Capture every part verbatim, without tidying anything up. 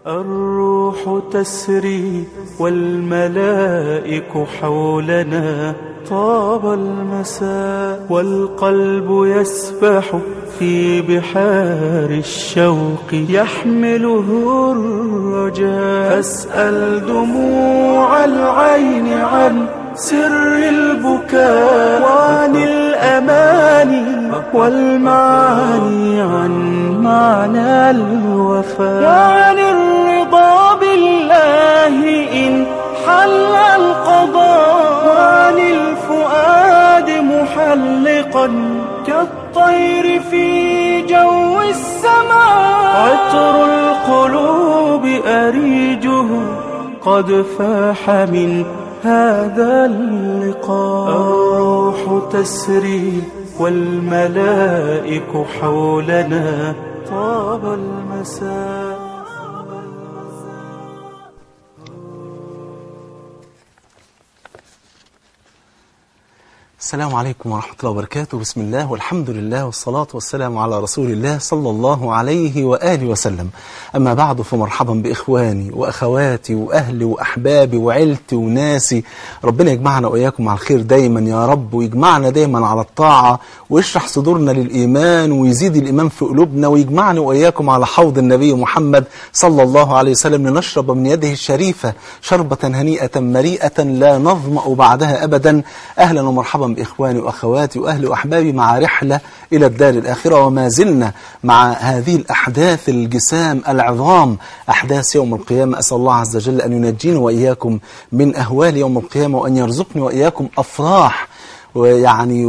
الروح تسري والملائك حولنا، طاب المساء والقلب يسبح في بحار الشوق، يحمله الرجاء. أسأل دموع العين عن سر البكاء، وعن الأماني والمعاني، عن معنى الوفاء، وعن الرضا بالله إن حل القضاء، وعن الفؤاد محلقا كالطير في جو السماء. عطر القلوب أريجه قد فاح من هذا اللقاء. الروح تسري والملائك حولنا، طاب المساء. السلام عليكم ورحمة الله وبركاته. بسم الله والحمد لله والصلاة والسلام على رسول الله صلى الله عليه وآله وسلم. أما بعد، فمرحبا بإخواني وأخواتي وأهلي وأحبابي وعيلتي وناسي. ربنا يجمعنا وإياكم على الخير دايما يا رب، ويجمعنا دايما على الطاعة، ويشرح صدورنا للإيمان، ويزيد الإيمان في قلوبنا، ويجمعنا وإياكم على حوض النبي محمد صلى الله عليه وسلم، لنشرب من يده الشريفة شربة هنيئة مريئة لا نظمأ بعدها أبدا. أهلا ومرحبا بإخواني وأخواتي وأهلي وأحبابي مع رحلة إلى الدار الآخرة، وما زلنا مع هذه الأحداث الجسام العظام، أحداث يوم القيامة. أسأل الله عز وجل أن ينجيني وإياكم من أهوال يوم القيامة، وأن يرزقني وإياكم أفراح ويعني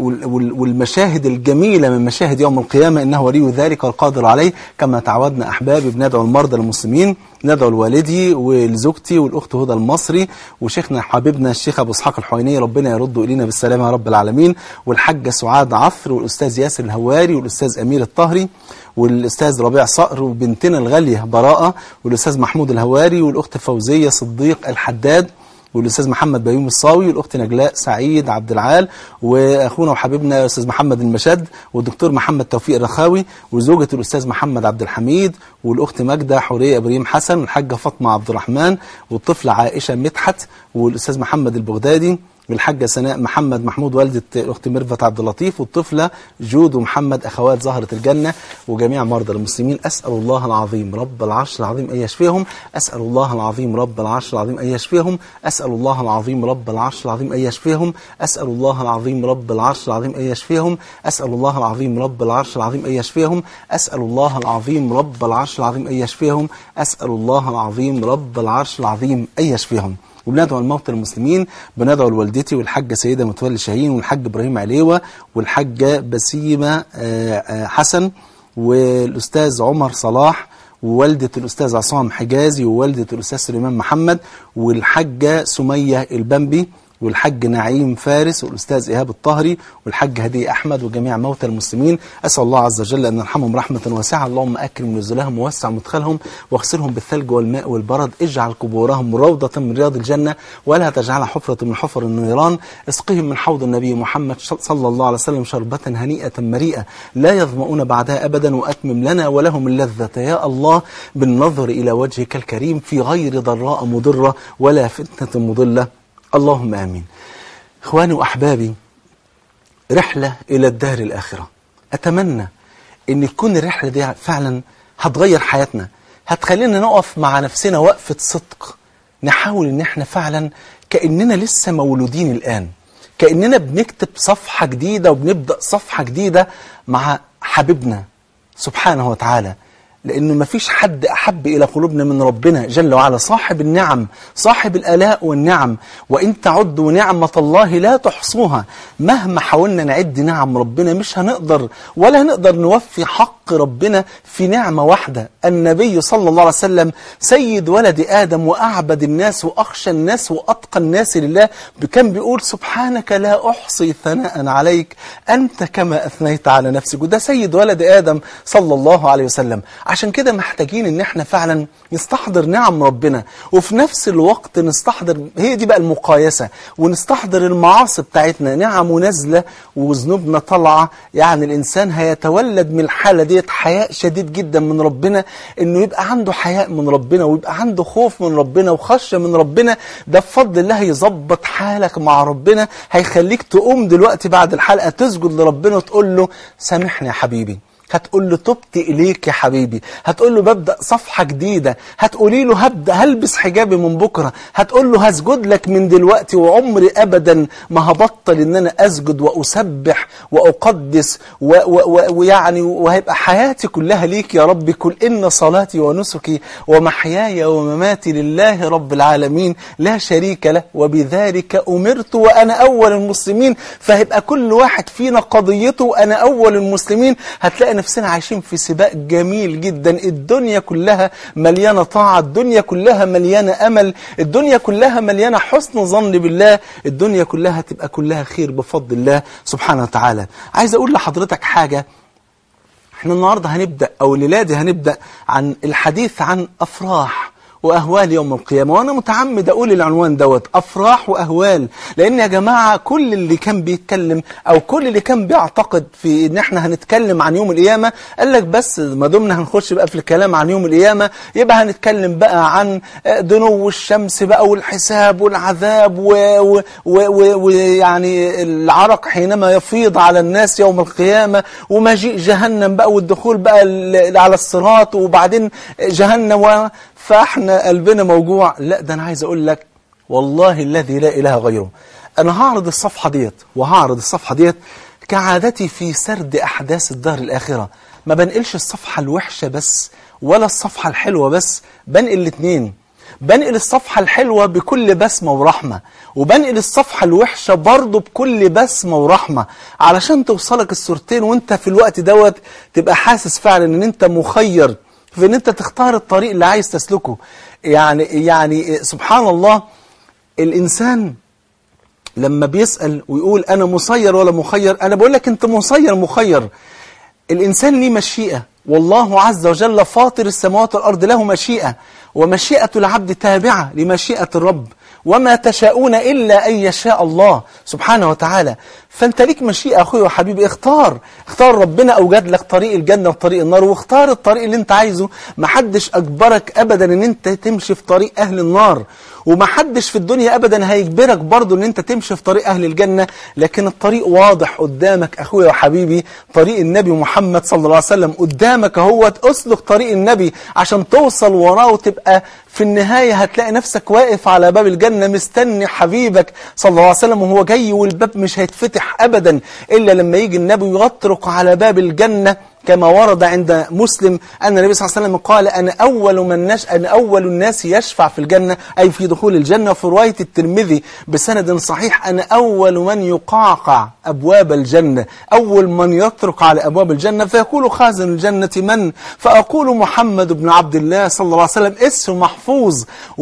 والمشاهد الجميلة من مشاهد يوم القيامة، إنه ولي ذلك والقادر عليه. كما تعودنا أحبابي بندعو المرضى المسلمين، ندعو لوالدي ولزوجتي والأخت هدى المصري، وشيخنا حبيبنا الشيخ أبو إسحاق الحويني، ربنا يرده إلينا بالسلامة يا رب العالمين، والحاجة سعاد عصر، والأستاذ ياسر الهواري، والأستاذ أمير الطهري، والأستاذ ربيع صقر، وبنتنا الغالية براءة، والأستاذ محمود الهواري، والأخت فوزية صديق الحداد، والأستاذ محمد بيوم الصاوي، والأخت نجلاء سعيد عبد العال، وأخونا وحبيبنا الأستاذ محمد المشد، والدكتور محمد توفيق الرخاوي، وزوجة الأستاذ محمد عبد الحميد، والأخت ماجدة حورية إبراهيم حسن، والحاجة فاطمة عبد الرحمن، والطفلة عائشة مدحت، والأستاذ محمد البغدادي، والحاجة سناء محمد محمود والدة الأخت ميرفت عبد اللطيف، والطفلة جود ومحمد أخوات زهرة الجنة، وجميع مرضى المسلمين. أسأل الله العظيم رب العرش العظيم أن يشفيهم. أسأل الله العظيم رب العرش العظيم أن يشفيهم. أسأل الله العظيم رب العرش العظيم أن يشفيهم. أسأل الله العظيم رب العرش العظيم أن يشفيهم. أسأل الله العظيم رب العرش العظيم أن يشفيهم. أسأل الله العظيم رب العرش العظيم أن يشفيهم. أسأل الله العظيم رب العرش العظيم أن يشفيهم. وبندعو الموتى المسلمين، بندعو لوالدتي والحاجة سيدة متولي شاهين، والحاج إبراهيم عليوة، والحاجة بسيمة حسن، والأستاذ عمر صلاح، ووالدة الأستاذ عصام حجازي، ووالدة الأستاذ سليمان محمد، والحاجة سمية البنبي، والحاج نعيم فارس، والأستاذ إيهاب الطهري، والحاج هدي أحمد، وجميع موتى المسلمين. أسأل الله عز وجل أن يرحمهم رحمة واسعة. اللهم أكرم نزلهم ووسع مدخلهم، واغسلهم بالثلج والماء والبرد. اجعل قبورهم روضة من رياض الجنة، ولا تجعلها حفرة من حفر النيران. اسقهم من حوض النبي محمد صلى الله عليه وسلم شربة هنيئة مريئة لا يظمؤون بعدها أبدا. وأتمم لنا ولهم اللذة يا الله بالنظر إلى وجهك الكريم في غير ضراء مضرة ولا فتنة مضلة، اللهم آمين. إخواني وأحبابي، رحلة إلى الدار الآخرة. أتمنى أن تكون الرحلة دي فعلا هتغير حياتنا، هتخلينا نقف مع نفسنا وقفة صدق، نحاول أن احنا فعلا كأننا لسه مولودين الآن، كأننا بنكتب صفحة جديدة وبنبدأ صفحة جديدة مع حبيبنا سبحانه وتعالى، لأنه ما فيش حد أحب إلى قلوبنا من ربنا جل وعلا، صاحب النعم، صاحب الآلاء والنعم. وإن تعدوا نعمة الله لا تحصوها. مهما حاولنا نعد نعم ربنا مش هنقدر، ولا هنقدر نوفي حق ربنا في نعمة واحدة. النبي صلى الله عليه وسلم سيد ولد آدم، وأعبد الناس، وأخشى الناس، وأتقى الناس لله، كان بيقول سبحانك لا أحصي ثناء عليك أنت كما أثنيت على نفسك. وده سيد ولد آدم صلى الله عليه وسلم. عشان كده محتاجين ان احنا فعلا نستحضر نعم ربنا، وفي نفس الوقت نستحضر، هي دي بقى المقايسة، ونستحضر المعاصي بتاعتنا، نعم نازلة وذنوبنا طالعة. يعني الإنسان هيتولد من الحالة ديت حياء شديد جدا من ربنا، إنه يبقى عنده حياء من ربنا، ويبقى عنده خوف من ربنا وخشية من ربنا. ده بفضل الله هيظبط حالك مع ربنا، هيخليك تقوم دلوقتي بعد الحلقة تسجد لربنا وتقول له سامحني يا حبيبي، هتقول له تبت إليك يا حبيبي، هتقول له ببدأ صفحة جديدة، هتقولي له هبدأ هلبس حجابي من بكرة، هتقول له هسجد لك من دلوقتي وعمري أبدا ما هبطل إن أنا أسجد وأسبح وأقدس ويعني وهيبقى حياتي كلها ليك يا ربي. كل إن صلاتي ونسكي ومحياي ومماتي لله رب العالمين لا شريك له وبذلك أمرت وأنا أول المسلمين. فهيبقى كل واحد فينا قضيته أنا أول المسلمين. هتلاقي نفسنا عايشين في سباق جميل جدا، الدنيا كلها مليانة طاعة، الدنيا كلها مليانة أمل، الدنيا كلها مليانة حسن ظن بالله، الدنيا كلها تبقى كلها خير بفضل الله سبحانه وتعالى. عايز أقول لحضرتك حاجة، احنا النهاردة هنبدأ أو الليلة دي هنبدأ عن الحديث عن أفراح وأهوال يوم القيامة، وأنا متعمد أقول العنوان دوت أفراح وأهوال، لأن يا جماعة كل اللي كان بيتكلم أو كل اللي كان بيعتقد في إن إحنا هنتكلم عن يوم القيامة قال لك بس ما دمنا هنخش بقى في الكلام عن يوم القيامة يبقى هنتكلم بقى عن دنو الشمس بقى والحساب والعذاب ويعني العرق حينما يفيض على الناس يوم القيامة، ومجيء جهنم بقى والدخول بقى على الصراط وبعدين جهنم و فاحنا قلبنا موجوع. لا، ده انا عايز اقول لك والله الذي لا اله غيره، انا هعرض الصفحة ديت وهعرض الصفحة ديت كعادتي في سرد احداث الدار الاخرة. ما بنقلش الصفحة الوحشة بس ولا الصفحة الحلوة بس، بنقل الاثنين. بنقل الصفحة الحلوة بكل بسمة ورحمة، وبنقل الصفحة الوحشة برضه بكل بسمة ورحمة، علشان توصلك الصورتين وانت في الوقت دوت تبقى حاسس فعلا ان انت مخير في ان انت تختار الطريق اللي عايز تسلكه. يعني يعني سبحان الله، الانسان لما بيسأل ويقول انا مسير ولا مخير، انا بقول لك انت مسير مخير. الانسان ليه مشيئة، والله عز وجل فاطر السماوات والارض له مشيئة، ومشيئة العبد تابعة لمشيئة الرب، وما تشاءون إلا أن يشاء الله سبحانه وتعالى. فأنت ليك مشيئة أخوي وحبيبي، اختار اختار ربنا أوجد لك طريق الجنة وطريق النار، واختار الطريق اللي انت عايزه. محدش أجبرك أبدا ان انت تمشي في طريق أهل النار، ومحدش في الدنيا أبدا هيجبرك برضو ان انت تمشي في طريق أهل الجنة، لكن الطريق واضح قدامك أخوي وحبيبي، طريق النبي محمد صلى الله عليه وسلم قدامك اهو. اسلك طريق النبي عشان توصل وراه وتبقى في النهاية هتلاقي نفسك واقف على باب الجنة مستني حبيبك صلى الله عليه وسلم وهو جاي، والباب مش هيتفتح أبدا إلا لما يجي النبي يطرق على باب الجنة، كما ورد عند مسلم أن النبي صلى الله عليه وسلم قال أنا أول من نش... أنا أول الناس يشفع في الجنة، أي في دخول الجنة. في رواية الترمذي بسند صحيح أنا أول من يقعقع أبواب الجنة، أول من يطرق على أبواب الجنة، فيقول خازن الجنة من؟ فأقول محمد بن عبد الله صلى الله عليه وسلم، اسم محفوظ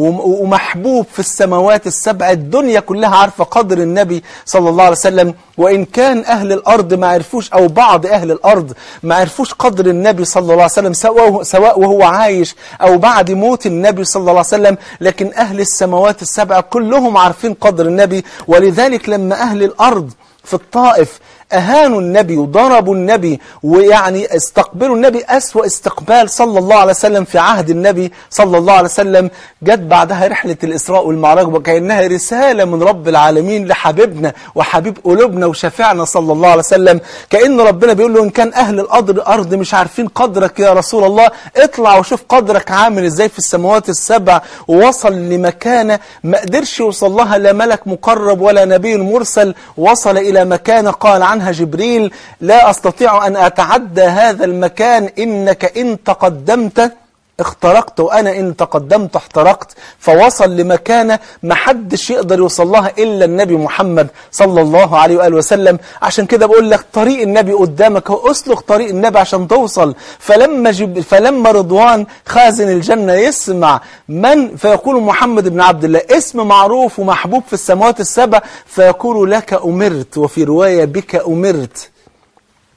ومحبوب في السماوات السبع، الدنيا كلها عارفة قدر النبي صلى الله عليه وسلم. وإن كان أهل الأرض ما عرفوش أو بعض أهل الأرض ما عرفوش قدر النبي صلى الله عليه وسلم سواء, سواء وهو عايش أو بعد موت النبي صلى الله عليه وسلم، لكن أهل السماوات السبع كلهم عارفين قدر النبي. ولذلك لما أهل الأرض في الطائف أهانوا النبي وضربوا النبي ويعني استقبلوا النبي أسوأ استقبال صلى الله عليه وسلم في عهد النبي صلى الله عليه وسلم، جت بعدها رحلة الإسراء والمعراج وكأنها رسالة من رب العالمين لحبيبنا وحبيب قلوبنا وشفيعنا صلى الله عليه وسلم. كأن ربنا بيقول له إن كان أهل الأرض مش عارفين قدرك يا رسول الله، اطلع وشوف قدرك عامل إزاي في السماوات السبع. ووصل لمكانة ما قدرش يوصل لها لا ملك مقرب ولا نبي مرسل، وصل إلى مكانة قال عنها جبريل لا أستطيع أن أتعدى هذا المكان، إنك إن تقدمت اخترقت وأنا إن تقدمت احترقت. فوصل لمكانة محدش يقدر يوصل لها إلا النبي محمد صلى الله عليه وآله وسلم. عشان كده بقول لك طريق النبي قدامك، هو أسلك طريق النبي عشان توصل. فلما, جب فلما رضوان خازن الجنة يسمع من فيقول محمد بن عبد الله، اسم معروف ومحبوب في السماوات السبع، فيقول لك أمرت، وفي رواية بك أمرت.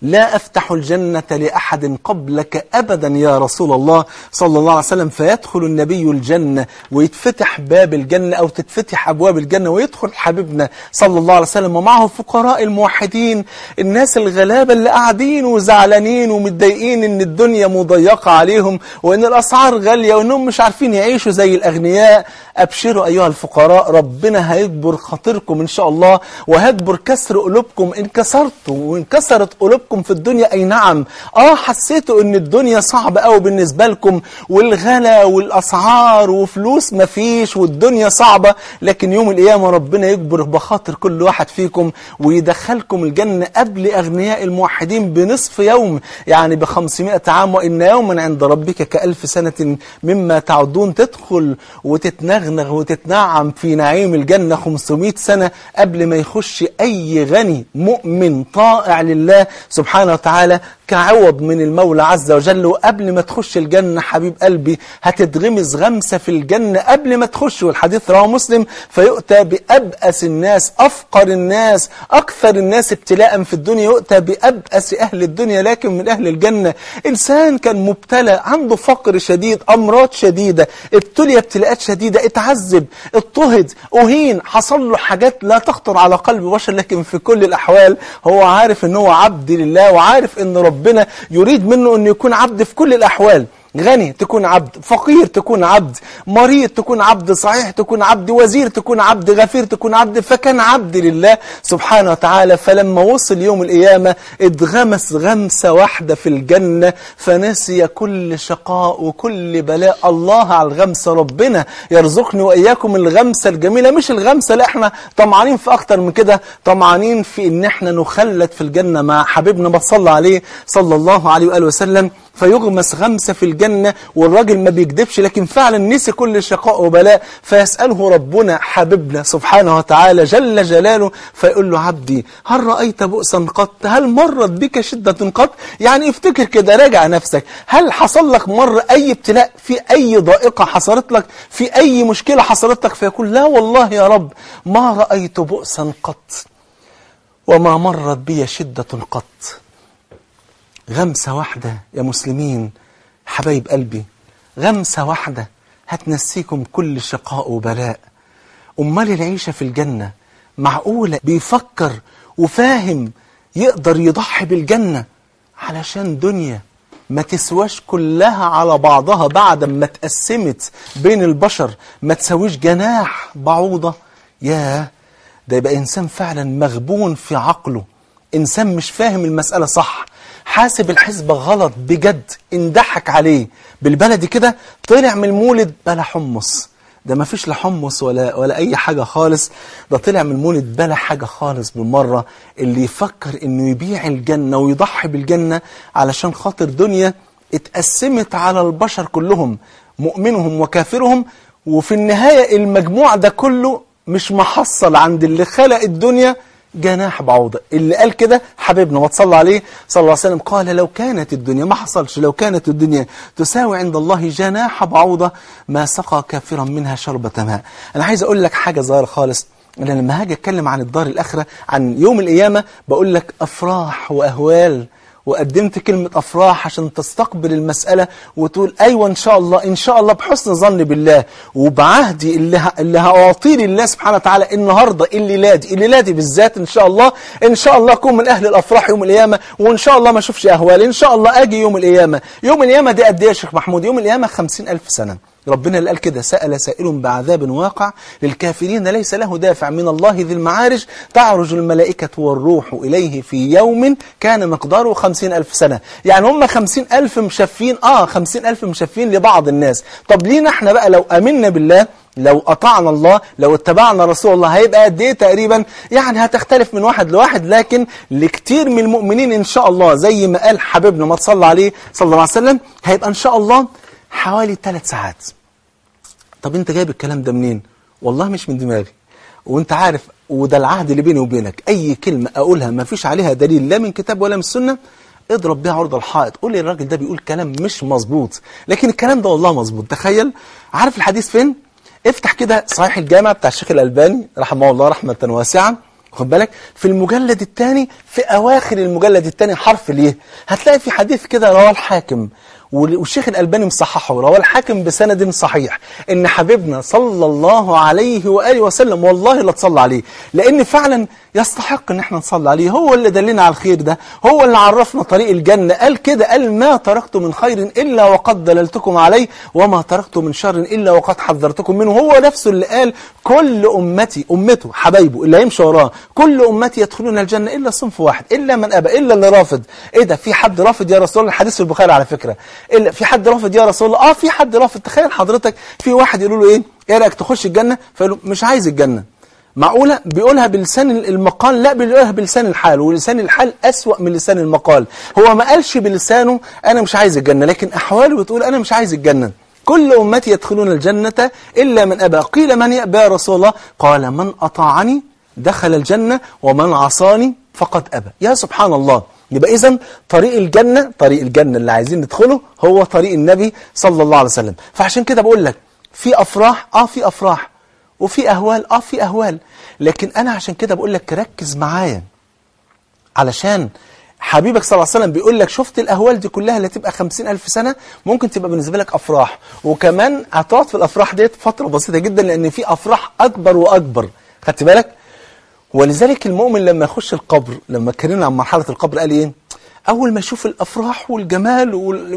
لا أفتح الجنة لأحد قبلك أبدا يا رسول الله صلى الله عليه وسلم. فيدخل النبي الجنة ويتفتح باب الجنة أو تتفتح أبواب الجنة ويدخل حبيبنا صلى الله عليه وسلم ومعه فقراء الموحدين، الناس الغلابة اللي قاعدين وزعلانين ومتضايقين إن الدنيا مضيقة عليهم وإن الأسعار غالية وإنهم مش عارفين يعيشوا زي الأغنياء. أبشروا أيها الفقراء، ربنا هيجبر خاطركم إن شاء الله وهيجبر كسر قلوبكم. إن كسرتم وإن كسرت قلوبكم في الدنيا، أي نعم آه حسيتوا إن الدنيا صعبة أوي بالنسبة لكم والغلا والأسعار وفلوس مفيش والدنيا صعبة، لكن يوم القيامة ربنا يجبر بخاطر كل واحد فيكم ويدخلكم الجنة قبل أغنياء الموحدين بنصف يوم، يعني بخمسمائة عام. وإن يوما عند ربك كألف سنة مما تعدون. تدخل وتتنغنغ وتتنعم في نعيم الجنة خمسمائة سنة قبل ما يخش أي غني مؤمن طائع لله سبحانه وتعالى كعوض من المولى عز وجل. وقبل ما تخش الجنة حبيب قلبي هتتغمز غمسة في الجنة قبل ما تخش، والحديث رواه مسلم. فيؤتى بأبأس الناس، أفقر الناس، أكثر الناس ابتلاء في الدنيا، يؤتى بأبأس أهل الدنيا لكن من أهل الجنة. إنسان كان مبتلى، عنده فقر شديد، أمراض شديدة، ابتلي ابتلاءات شديدة، اتعذب، اضطهد، أهين، حصل له حاجات لا تخطر على قلب بشر، لكن في كل الأحوال هو عارف أنه عبد لله وعارف أن ربنا يريد منه أن يكون عبد في كل الأحوال. غني تكون عبد، فقير تكون عبد، مريض تكون عبد، صحيح تكون عبد، وزير تكون عبد، غفير تكون عبد. فكان عبد لله سبحانه وتعالى. فلما وصل يوم القيامة اتغمس غمسة واحدة في الجنة فنسي كل شقاء وكل بلاء. الله على الغمسة، ربنا يرزقني وإياكم الغمسة الجميلة، مش الغمسة لا احنا طمعانين في أكتر من كده، طمعانين في إن احنا نخلد في الجنة مع حبيبنا بصلى عليه صلى الله عليه وآله وسلم. فيغمس غمسة في الجنة والراجل ما بيكذبش، لكن فعلا نسي كل شقاء وبلاء. فيسأله ربنا حبيبنا سبحانه وتعالى جل جلاله فيقول له عبدي هل رأيت بؤسا قط؟ هل مرت بك شدة قط؟ يعني افتكر كده، راجع نفسك، هل حصل لك مرة أي ابتلاء، في أي ضائقة حصلت لك، في أي مشكلة حصلت لك؟ فيقول لا والله يا رب ما رأيت بؤسا قط وما مرت بي شدة قط. غمسة واحدة يا مسلمين حبايب قلبي، غمسة واحدة هتنسيكم كل شقاء وبلاء. أمال العيشة في الجنة معقولة بيفكر وفاهم يقدر يضحي بالجنة علشان دنيا ما تسواش كلها على بعضها بعد ما اتقسمت بين البشر ما تسويش جناح بعوضة؟ ياه، ده يبقى إنسان فعلا مغبون في عقله، إنسان مش فاهم المسألة صح، حاسب الحسبة غلط بجد، اندحك عليه. بالبلدي كده طلع من المولد بلا حمص، ده ما فيش لا حمص ولا, ولا أي حاجة خالص، ده طلع من المولد بلا حاجة خالص بالمرة. اللي يفكر إنه يبيع الجنة ويضحي بالجنة علشان خاطر دنيا اتقسمت على البشر كلهم مؤمنهم وكافرهم، وفي النهاية المجموع ده كله مش محصل عند اللي خلق الدنيا جناح بعوضة. اللي قال كده حبيبنا وتصلى عليه صلى الله عليه وسلم قال لو كانت الدنيا، ما حصلش، لو كانت الدنيا تساوي عند الله جناح بعوضة ما سقى كافرا منها شربة ماء. أنا عايز أقول لك حاجة صغيرة خالص، أنا لما هاجي أتكلم عن الدار الآخرة عن يوم القيامة بقول لك أفراح وأهوال، وقدمت كلمة أفراح عشان تستقبل المسألة وتقول أيوة إن شاء الله، إن شاء الله بحسن ظن بالله وبعهدي اللي, ه... اللي هأعطيه لله سبحانه وتعالى النهاردة الليلادي الليلادي بالذات إن شاء الله، إن شاء الله أكون من أهل الأفراح يوم القيامة، وإن شاء الله ما أشوفش أهوال، إن شاء الله أجي يوم القيامة. يوم القيامة دي قد إيه يا شيخ محمود؟ يوم القيامة خمسين ألف سنة. ربنا اللي قال كده سأل سائل بعذاب واقع للكافرين ليس له دافع من الله ذي المعارج تعرج الملائكة والروح إليه في يوم كان مقداره خمسين ألف سنة. يعني هم خمسين ألف مشفين، آه خمسين ألف مشفين لبعض الناس. طب لينا احنا بقى لو أمنا بالله، لو أطعنا الله، لو اتبعنا رسول الله هيبقى قد ايه تقريبا؟ يعني هتختلف من واحد لواحد، لكن لكتير من المؤمنين إن شاء الله زي ما قال حبيبنا ما تصلى عليه صلى الله عليه وسلم هيبقى إن شاء الله حوالي ثلاث ساعات. طب انت جايب الكلام ده منين؟ والله مش من دماغي، وانت عارف وده العهد اللي بيني وبينك، اي كلمة اقولها ما فيش عليها دليل لا من كتاب ولا من السنة اضرب بيها عرض الحائط، قول لي الراجل ده بيقول كلام مش مظبوط، لكن الكلام ده والله مظبوط. تخيل، عارف الحديث فين؟ افتح كده صحيح الجامع بتاع الشيخ الألباني رحمه الله رحمة واسعة خد بالك في المجلد الثاني في أواخر المجلد الثاني حرف ليه هتلاقي في حديث كده رواه الحاكم والشيخ الألباني مصححه، رواه الحاكم بسند صحيح، إن حبيبنا صلى الله عليه وآله وسلم والله لا تصلى عليه، لأن فعلا يستحق إن احنا نصلي عليه، هو اللي دلنا على الخير ده، هو اللي عرفنا طريق الجنة، قال كده، قال ما تركت من خير إلا وقد دللتكم عليه وما تركت من شر إلا وقد حذرتكم منه. هو نفسه اللي قال كل أمتي، أمته حبايبه اللي هيمشي وراه، كل أمتي يدخلون الجنة إلا صنف واحد، إلا من أبى، إلا اللي رافض. إيه ده، في حد رافض يا رسول الله؟ الحديث في البخاري على فكرة، إلا في حد رافض يا رسول الله؟ آه في حد رافض. تخيل حضرتك في واحد يقول له إيه إيه رأيك تخش الجنة؟ فيقول له مش عايز الجنة. معقولة؟ بيقولها بلسان المقال؟ لا، بيقولها بلسان الحال، ولسان الحال أسوأ من لسان المقال. هو ما قالش بلسانه أنا مش عايز الجنة، لكن أحواله بتقول أنا مش عايز الجنة. كل أمتي يدخلون الجنة إلا من أبى. قيل من يأبى يا رسول الله؟ قال من أطاعني دخل الجنة ومن عصاني فقد أبى. يا سبحان الله. يبقى إذن طريق الجنة، طريق الجنة اللي عايزين ندخله هو طريق النبي صلى الله عليه وسلم. فعشان كده بقول لك في أفراح، آه في أفراح، وفي أهوال، آه في أهوال، لكن أنا عشان كده بقول لك ركز معايا، علشان حبيبك صلى الله عليه وسلم بيقول لك شفت الأهوال دي كلها اللي تبقى خمسين ألف سنة ممكن تبقى بالنسبة لك أفراح، وكمان هتقعد في الأفراح ديت فترة بسيطة جدا، لأن في أفراح أكبر وأكبر. خدت بالك؟ ولذلك المؤمن لما يخش القبر، لما اتكلمنا عن مرحلة القبر قال ايه؟ أول ما يشوف الأفراح والجمال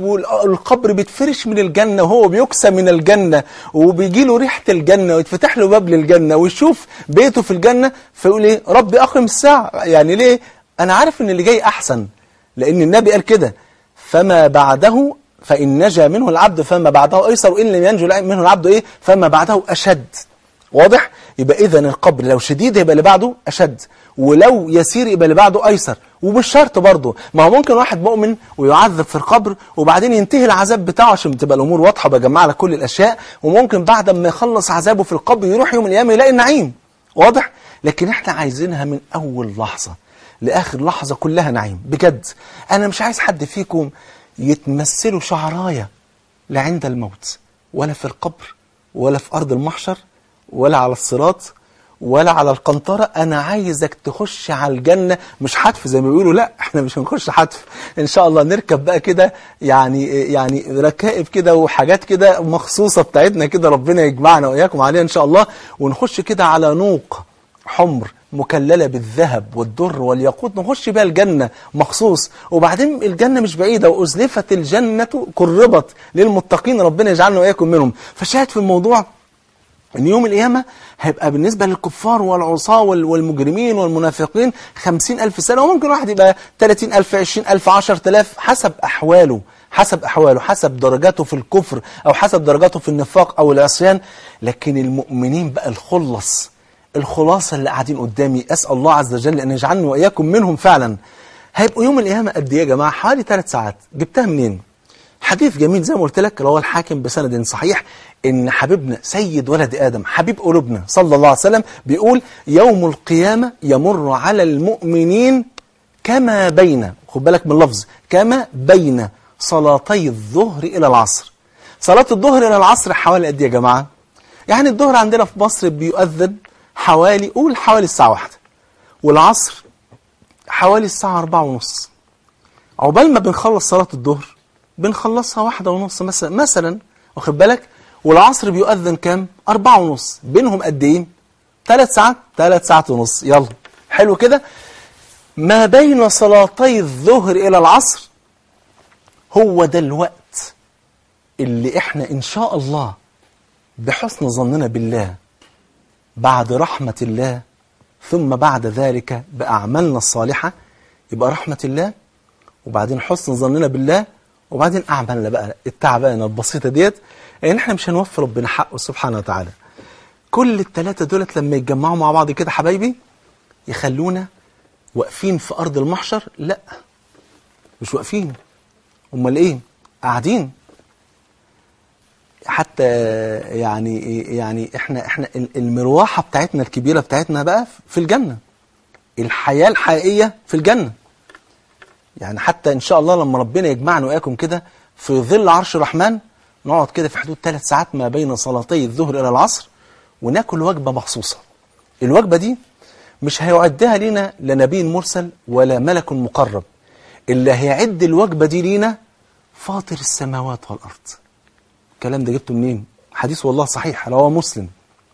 والقبر بيتفرش من الجنة وهو بيكسى من الجنة وبيجي له ريحة الجنة ويتفتح له باب للجنة ويشوف بيته في الجنة، فيقول ايه؟ ربي أقم الساعة. يعني ليه؟ أنا عارف إن اللي جاي أحسن، لأن النبي قال كده فما بعده فإن نجا منه العبد فما بعده أيسر، وإن لم ينجو منه العبد إيه؟ فما بعده أشد. واضح؟ يبقى إذن القبر لو شديد يبقى اللي بعده أشد، ولو يسير يبقى اللي بعده أيسر. وبالشرط برضه، ما هو ممكن واحد مؤمن ويعذب في القبر وبعدين ينتهي العذاب بتاعه عشان تبقى الأمور واضحة بجمع على كل الأشياء، وممكن بعد ما يخلص عذابه في القبر يروح يوم القيامة يلاقي النعيم. واضح؟ لكن احنا عايزينها من أول لحظة لآخر لحظة كلها نعيم بجد. أنا مش عايز حد فيكم يتمثلوا شعرايا لا عند الموت، ولا في القبر، ولا في أرض المحشر، ولا على الصراط، ولا على القنطرة. أنا عايزك تخش على الجنة مش حتف زي ما بيقولوا، لا احنا مش هنخش حتف إن شاء الله، نركب بقى كده يعني يعني ركائب كده وحاجات كده مخصوصة بتاعتنا كده، ربنا يجمعنا وإياكم عليها إن شاء الله، ونخش كده على نوق حمر مكللة بالذهب والدر والياقوت، نخش بها الجنة مخصوص. وبعدين الجنة مش بعيدة، وأزلفت الجنة قربت للمتقين، ربنا يجعلنا وإياكم منهم. فشاهد في الموضوع ان يوم القيامة هيبقى بالنسبة للكفار والعصاة والمجرمين والمنافقين خمسين ألف سنة، وممكن واحد يبقى ثلاثين ألف، عشرين ألف، عشرة آلاف، حسب أحواله، حسب أحواله، حسب درجاته في الكفر أو حسب درجاته في النفاق أو العصيان. لكن المؤمنين بقى الخلص، الخلاصة اللي قاعدين قدامي، أسأل الله عز وجل أن يجعلني وإياكم منهم فعلا، هيبقوا يوم القيامة قد إيه يا جماعة؟ حوالي ثلاث ساعات. جبتها منين؟ حديث جميل زي ما قلت لك، رواه الحاكم بسند صحيح، إن حبيبنا سيد ولد آدم حبيب قلوبنا صلى الله عليه وسلم بيقول يوم القيامة يمر على المؤمنين كما بين، خد بالك من اللفظ، كما بين صلاتي الظهر إلى العصر. صلاة الظهر إلى العصر حوالي قد إيه يا جماعة؟ يعني الظهر عندنا في مصر بيؤذن حوالي، قول حوالي الساعة واحدة، والعصر حوالي الساعة أربعة ونص. عقبال ما بنخلص صلاة الظهر بنخلصها واحدة ونص مثلا مثلا، واخد بالك؟ والعصر بيؤذن كام؟ أربعة ونص. بينهم قد إيه؟ ثلاث ساعات، ثلاث ساعات ونص. يلا حلو كده. ما بين صلاتي الظهر إلى العصر هو ده الوقت اللي إحنا إن شاء الله بحسن ظننا بالله، بعد رحمة الله، ثم بعد ذلك بأعمالنا الصالحة، يبقى رحمة الله وبعدين حسن ظننا بالله وبعدين أعمالنا بقى التعبانة البسيطة ديت، يعني احنا مش هنوفي ربنا حقه سبحانه وتعالى. كل الثلاثة دولت لما يتجمعوا مع بعض كده حبايبي يخلونا واقفين في أرض المحشر. لا مش واقفين، امال ايه؟ قاعدين. حتى يعني يعني احنا احنا المروحة بتاعتنا الكبيرة بتاعتنا بقى في الجنة، الحياة الحقيقية في الجنة. يعني حتى ان شاء الله لما ربنا يجمعنا وإياكم كده في ظل عرش الرحمن، نقعد كده في حدود ثلاث ساعات ما بين صلاتي الظهر إلى العصر وناكل وجبة مخصوصة. الوجبة دي مش هيعدها لنا لا نبي مرسل ولا ملك مقرب، اللي هيعد الوجبة دي لينا فاطر السماوات والأرض. الكلام ده جبته منين؟ حديث والله صحيح رواه مسلم،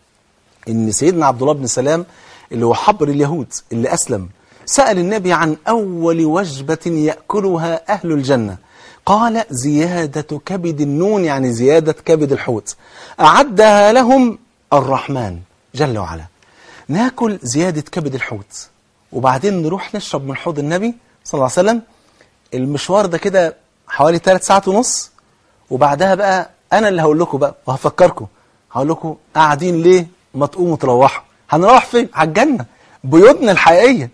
إن سيدنا عبد الله بن سلام اللي هو حبر اليهود اللي أسلم سأل النبي عن أول وجبة يأكلها أهل الجنة، قال زيادة كبد النون، يعني زيادة كبد الحوت، أعدها لهم الرحمن جل وعلا. ناكل زيادة كبد الحوت وبعدين نروح نشرب من حوض النبي صلى الله عليه وسلم. المشوار ده كده حوالي ثلاث ساعات ونص، وبعدها بقى أنا اللي هقول لكم بقى وهفكركم، هقول لكم قاعدين ليه؟ ما تقوموا تروحوا. هنروح فين؟ على الجنة، بيوتنا الحقيقية،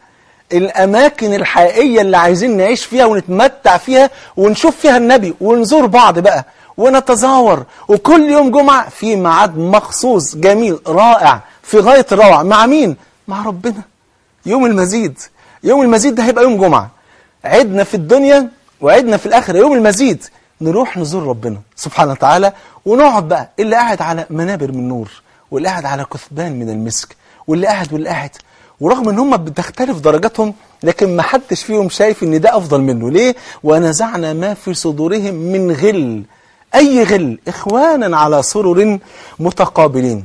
الأماكن الحقيقية اللي عايزين نعيش فيها ونتمتع فيها ونشوف فيها النبي ونزور بعض بقى ونتزاور. وكل يوم جمعة في ميعاد مخصوص جميل رائع في غاية الروعة. مع مين؟ مع ربنا. يوم المزيد، يوم المزيد ده هيبقى يوم جمعة، عدنا في الدنيا وعدنا في الآخرة. يوم المزيد نروح نزور ربنا سبحانه وتعالى، ونقعد بقى اللي قاعد على منابر من نور، واللي قاعد على كثبان من المسك، واللي قاعد واللي قاعد. ورغم ان هم بتختلف درجاتهم، لكن ما حدش فيهم شايف ان ده افضل منه. ليه؟ ونزعنا ما في صدورهم من غل، اي غل، اخوانا على سرر متقابلين.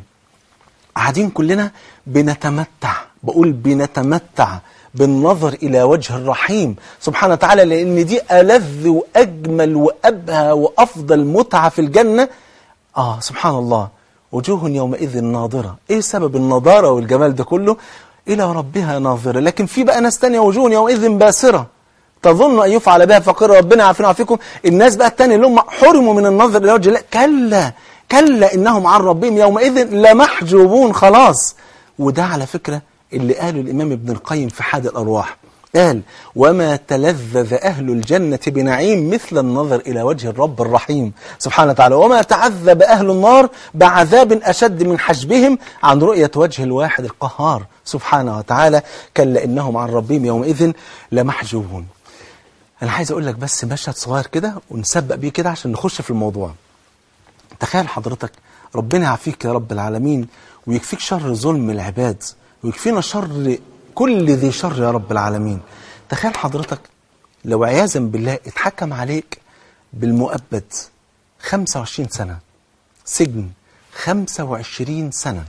قاعدين كلنا بنتمتع، بقول بنتمتع بالنظر إلى وجه الرحيم سبحانه وتعالى، لأن دي ألذ وأجمل وأبهى وأفضل متعة في الجنة. آه سبحان الله، وجوه يومئذ ناظرة. إيه سبب النضارة والجمال ده كله؟ إلى ربها ناظرة. لكن في بقى ناس تانية وجوه يومئذ باسرة تظن أن يفعل بها فقير. ربنا عافينا وعافيكم. الناس بقى التانية اللي هم حرموا من النظر إلى وجه الله، كلا كلا إنهم عن ربهم يومئذ لمحجوبون. خلاص. وده على فكرة اللي قاله الإمام ابن القيم في حاد الأرواح، قال وما تلذذ أهل الجنة بنعيم مثل النظر إلى وجه الرب الرحيم سبحانه وتعالى، وما تعذب أهل النار بعذاب أشد من حجبهم عن رؤية وجه الواحد القهار سبحانه وتعالى، كلا إنهم عن ربهم يومئذ لمحجوبون. أنا عايز أقول لك بس مشهد صغير كده ونسبق بيه كده عشان نخش في الموضوع. تخيل حضرتك، ربنا يعافيك يا رب العالمين ويكفيك شر ظلم العباد ويكفينا شر كل ذي شر يا رب العالمين. تخيل حضرتك لو عياذا بالله اتحكم عليك بالمؤبد خمسة وعشرين سنة سجن، خمسة وعشرين سنة،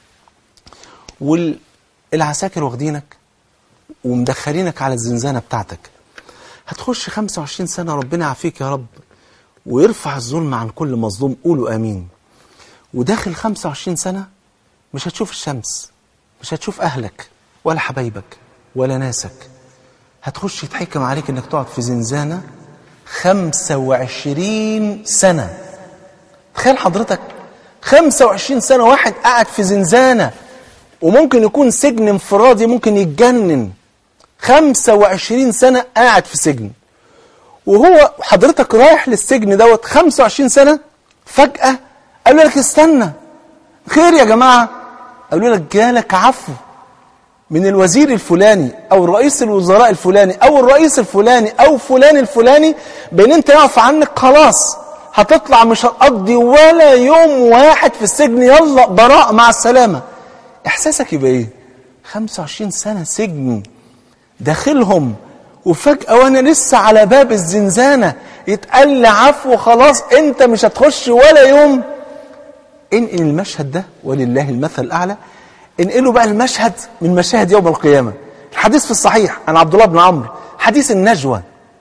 والعساكر واخدينك ومدخلينك على الزنزانة بتاعتك. هتخش خمسة وعشرين سنة، ربنا يعافيك يا رب ويرفع الظلم عن كل مظلوم، قولوا آمين. وداخل خمسة وعشرين سنة مش هتشوف الشمس، مش هتشوف أهلك ولا حبايبك ولا ناسك. هتخش يتحكم عليك انك تقعد في زنزانة خمسة وعشرين سنة. تخيل حضرتك خمسة وعشرين سنة واحد قاعد في زنزانة، وممكن يكون سجن انفرادي، ممكن يتجنن. خمسة وعشرين سنة قاعد في سجن، وهو حضرتك رايح للسجن دوت خمسة وعشرين سنة، فجأة قالوا لك استنى، خير يا جماعة؟ قالوا لك جالك عفو من الوزير الفلاني أو الرئيس الوزراء الفلاني أو الرئيس الفلاني أو فلان الفلاني، بين انت يعفو عنك، خلاص هتطلع، مش هتقضي ولا يوم واحد في السجن، يلا براء مع السلامة. إحساسك يبقى إيه؟ خمسة وعشرين سنة سجن داخلهم، وفجأة وأنا لسه على باب الزنزانة يتقال لي عفو، خلاص أنت مش هتخش ولا يوم. انقل المشهد ده ولله المثل الأعلى، انقلوا بقى المشهد من مشاهد يوم القيامة. الحديث في الصحيح عن عبد الله بن عمرو، حديث النجوى،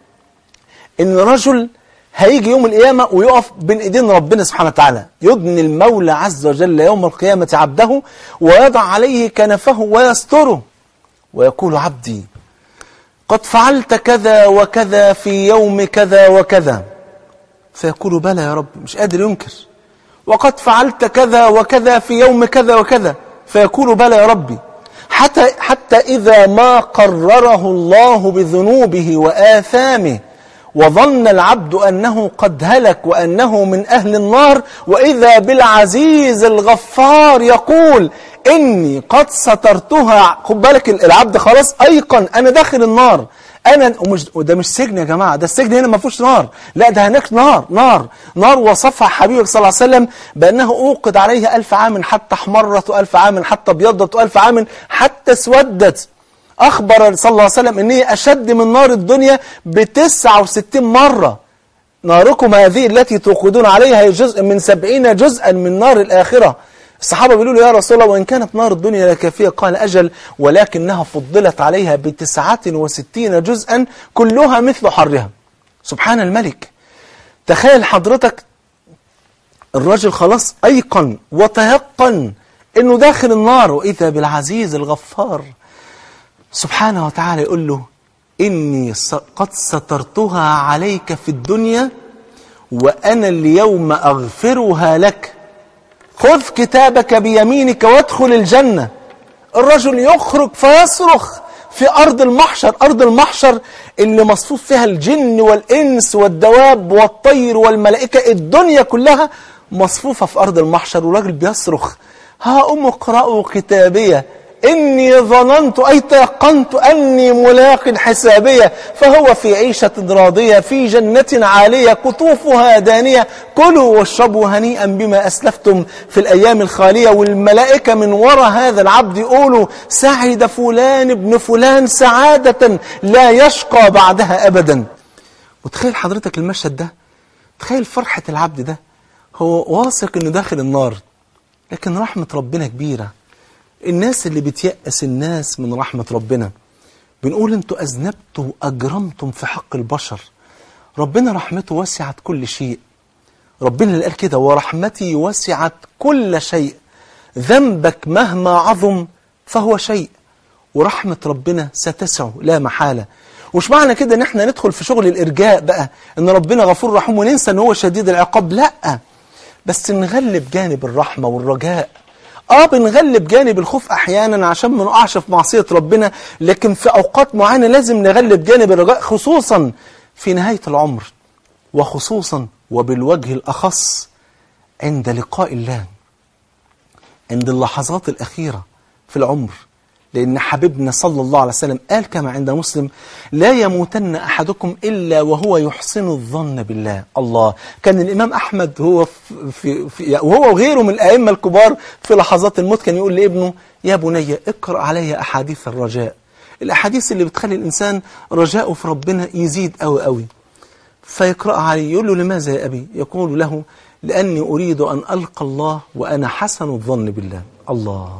إن رجل هيجي يوم القيامة ويقف بين إيدين ربنا سبحانه وتعالى، يدني المولى عز وجل يوم القيامة عبده ويضع عليه كنفه ويستره ويقول عبدي قد فعلت كذا وكذا في يوم كذا وكذا، فيقول بلى يا رب، مش قادر ينكر. وقد فعلت كذا وكذا في يوم كذا وكذا، فيقول بلى يا ربي، حتى, حتى إذا ما قرره الله بذنوبه وآثامه وظن العبد أنه قد هلك وأنه من أهل النار، وإذا بالعزيز الغفار يقول إني قد سترتها. خد بالك، العبد خلاص أيقن أنا داخل النار، أنا ومش وده مش سجن يا جماعة، ده السجن هنا ما فيهوش نار، لا ده هناك نار نار نار وصفها حبيبك صلى الله عليه وسلم بأنه أوقد عليه ألف عام حتى احمرت، وألف عام حتى ابيضت، وألف عام حتى اسودت. أخبر صلى الله عليه وسلم إن هي أشد من نار الدنيا بتسعة وستين مرة. ناركم هذه التي توقدون عليها جزء من سبعين جزءا من نار الآخرة. الصحابة بيقولوا له يا رسول الله وإن كانت نار الدنيا لكافية، قال أجل ولكنها فضلت عليها بتسعة وستين جزءا كلها مثل حرها. سبحان الملك. تخيل حضرتك الرجل خلاص أيقن وتيقن إنه داخل النار، وإذا بالعزيز الغفار سبحانه وتعالى يقول له إني قد سترتها عليك في الدنيا وأنا اليوم أغفرها لك، خذ كتابك بيمينك وادخل الجنة. الرجل يخرج فيصرخ في أرض المحشر، أرض المحشر اللي مصفوف فيها الجن والإنس والدواب والطير والملائكة، الدنيا كلها مصفوفة في أرض المحشر، والراجل بيصرخ ها أم اقرأوا كتابية إني ظننت أي تيقنت أني ملاق حسابية، فهو في عيشة راضية في جنة عالية قطوفها دانية، كلوا واشربوا هنيئا بما أسلفتم في الأيام الخالية. والملائكة من وراء هذا العبد يقولوا سعد فلان ابن فلان سعادة لا يشقى بعدها أبدا. وتخيل حضرتك المشهد ده، تخيل فرحة العبد ده، هو واثق أنه داخل النار، لكن رحمة ربنا كبيرة. الناس اللي بتيأس الناس من رحمة ربنا بنقول انتوا أذنبتوا وأجرمتم في حق البشر، ربنا رحمته وسعت كل شيء. ربنا اللي قال كده ورحمتي وسعت كل شيء، ذنبك مهما عظم فهو شيء، ورحمة ربنا ستسعه لا محالة. وش معنى كده ان احنا ندخل في شغل الإرجاء بقى ان ربنا غفور رحيم وننسى ان هو شديد العقاب، لا، بس نغلب جانب الرحمة والرجاء. اه بنغلب جانب الخوف احيانا عشان ما نقعش في معصية ربنا، لكن في اوقات معينة لازم نغلب جانب الرجاء، خصوصا في نهاية العمر، وخصوصا وبالوجه الاخص عند لقاء الله، عند اللحظات الاخيرة في العمر. لان حبيبنا صلى الله عليه وسلم قال كما عند مسلم لا يموتن احدكم الا وهو يحسن الظن بالله. الله، كان الامام احمد هو في, في وهو وغيره من الائمه الكبار في لحظات الموت كان يقول لابنه يا بني اقرأ علي احاديث الرجاء، الاحاديث اللي بتخلي الانسان رجاؤه في ربنا يزيد قوي قوي. فيقرأ عليه، يقول له لماذا يا ابي؟ يقول له لاني اريد ان القى الله وانا حسن الظن بالله. الله،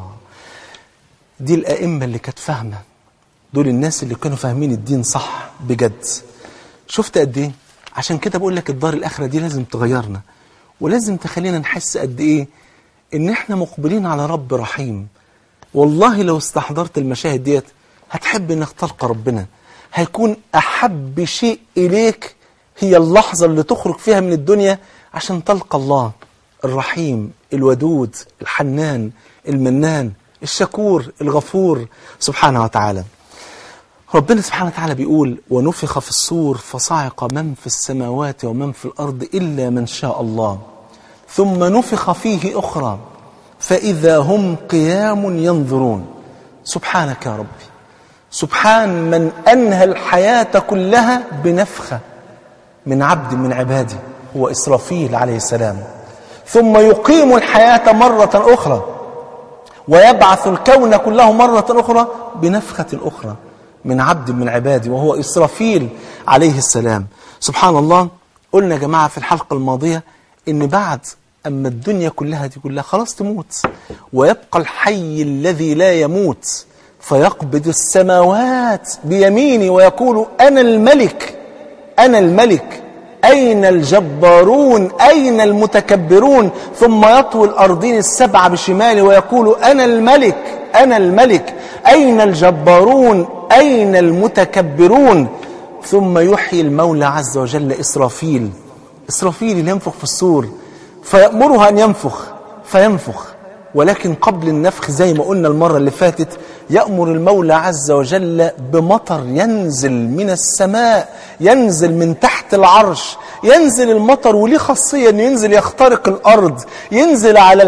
دي الأئمة اللي كانت فاهمة، دول الناس اللي كانوا فاهمين الدين صح بجد. شفت قد ايه؟ عشان كده بقول لك الدار الآخرة دي لازم تغيرنا، ولازم تخلينا نحس قد ايه ان احنا مقبلين على رب رحيم. والله لو استحضرت المشاهد ديت هتحب انك تلقى ربنا، هيكون احب شيء اليك هي اللحظة اللي تخرج فيها من الدنيا عشان تلقى الله الرحيم الودود الحنان المنان الشكور الغفور سبحانه وتعالى. ربنا سبحانه وتعالى بيقول ونفخ في الصور فصعق من في السماوات ومن في الأرض إلا من شاء الله ثم نفخ فيه أخرى فإذا هم قيام ينظرون. سبحانك يا ربي، سبحان من أنهى الحياة كلها بنفخة من عبد من عبادي هو إسرافيل عليه السلام، ثم يقيم الحياة مرة أخرى ويبعث الكون كله مرة أخرى بنفخة أخرى من عبد من عبادي وهو إسرافيل عليه السلام. سبحان الله. قلنا يا جماعة في الحلقة الماضية إن بعد أما الدنيا كلها دي كلها خلاص تموت ويبقى الحي الذي لا يموت فيقبض السماوات بيميني ويقول أنا الملك أنا الملك أين الجبارون أين المتكبرون، ثم يطوي الأرضين السبع بشماله ويقول أنا الملك أنا الملك أين الجبارون أين المتكبرون، ثم يحيي المولى عز وجل إسرافيل إسرافيل اللي ينفخ في الصور فيأمرها أن ينفخ فينفخ، ولكن قبل النفخ زي ما قلنا المرة اللي فاتت يأمر المولى عز وجل بمطر ينزل من السماء، ينزل من تحت العرش، ينزل المطر وليه خاصية أنه ينزل يخترق الأرض، ينزل على الحتة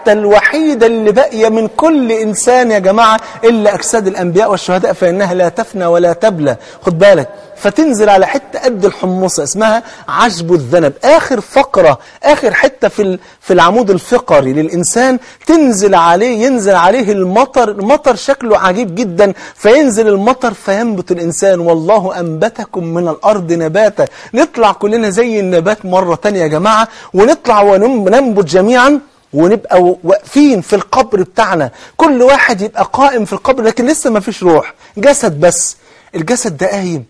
الحتة الوحيدة اللي باقية من كل إنسان يا جماعة إلا أجساد الأنبياء والشهداء، فإنها لا تفنى ولا تبلى. خد بالك، فتنزل على حتة قد الحمصة اسمها عشب الذنب، آخر فقرة، آخر حتة في في العمود الفقري للإنسان، تنزل عليه ينزل عليه المطر. المطر شكله عجيب جدا، فينزل المطر فينبت الإنسان. والله أنبتكم من الأرض نباتا. نطلع كلنا زي النبات مرة تانية يا جماعة، ونطلع وننبت جميعا، ونبقى واقفين في القبر بتاعنا، كل واحد يبقى قائم في القبر لكن لسه ما فيش روح، جسد بس. الجسد ده قايم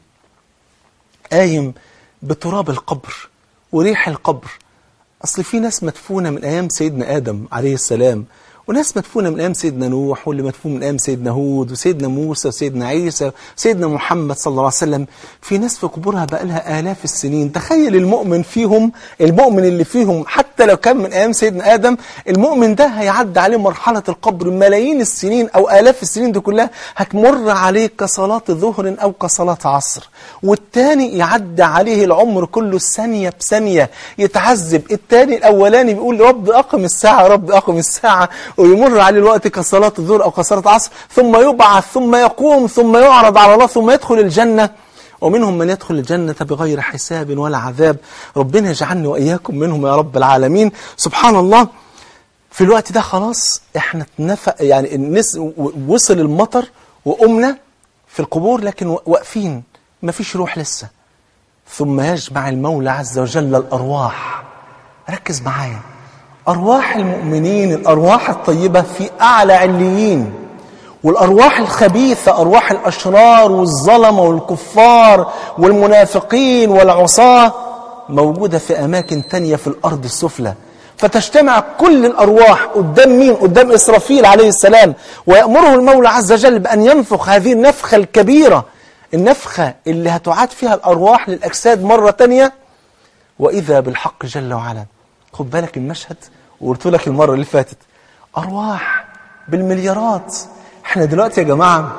قايم بتراب القبر وريح القبر. أصل في ناس مدفونة من أيام سيدنا آدم عليه السلام، وناس مدفونة من أيام سيدنا نوح، واللي مدفون من أيام سيدنا هود وسيدنا موسى وسيدنا عيسى وسيدنا محمد صلى الله عليه وسلم. في ناس في قبورها بقى لها آلاف السنين. تخيل المؤمن فيهم، المؤمن اللي فيهم حتى لو كان من أيام سيدنا آدم، المؤمن ده هيعدي عليه مرحلة القبر ملايين السنين أو آلاف السنين، دي كلها هتمر عليه كصلاة ظهر أو كصلاة عصر. والتاني يعدي عليه العمر كله ثانية بثانية يتعذب. التاني الأولاني بيقول رب أقم الساعة رب أقم الساعة، ويمر عليه الوقت كصلاة الظهر أو كصلاة عصر، ثم يبعث ثم يقوم ثم يعرض على الله ثم يدخل الجنة. ومنهم من يدخل الجنة بغير حساب ولا عذاب. ربنا يجعلني وإياكم منهم يا رب العالمين. سبحان الله. في الوقت ده خلاص احنا اتنفق، يعني الناس وصل المطر وقمنا في القبور لكن واقفين ما فيش روح لسه. ثم يجمع المولى عز وجل الأرواح. ركز معايا، أرواح المؤمنين، الأرواح الطيبة في أعلى عليين، والأرواح الخبيثة أرواح الأشرار والظلمة والكفار والمنافقين والعصاة موجودة في أماكن تانية في الأرض السفلى. فتجتمع كل الأرواح قدام مين؟ قدام إسرافيل عليه السلام، ويأمره المولى عز وجل بأن ينفخ هذه النفخة الكبيرة، النفخة اللي هتعاد فيها الأرواح للأجساد مرة تانية. وإذا بالحق جل وعلا. خد بالك المشهد، وقلت لك المرة اللي فاتت، أرواح بالمليارات. احنا دلوقتي يا جماعة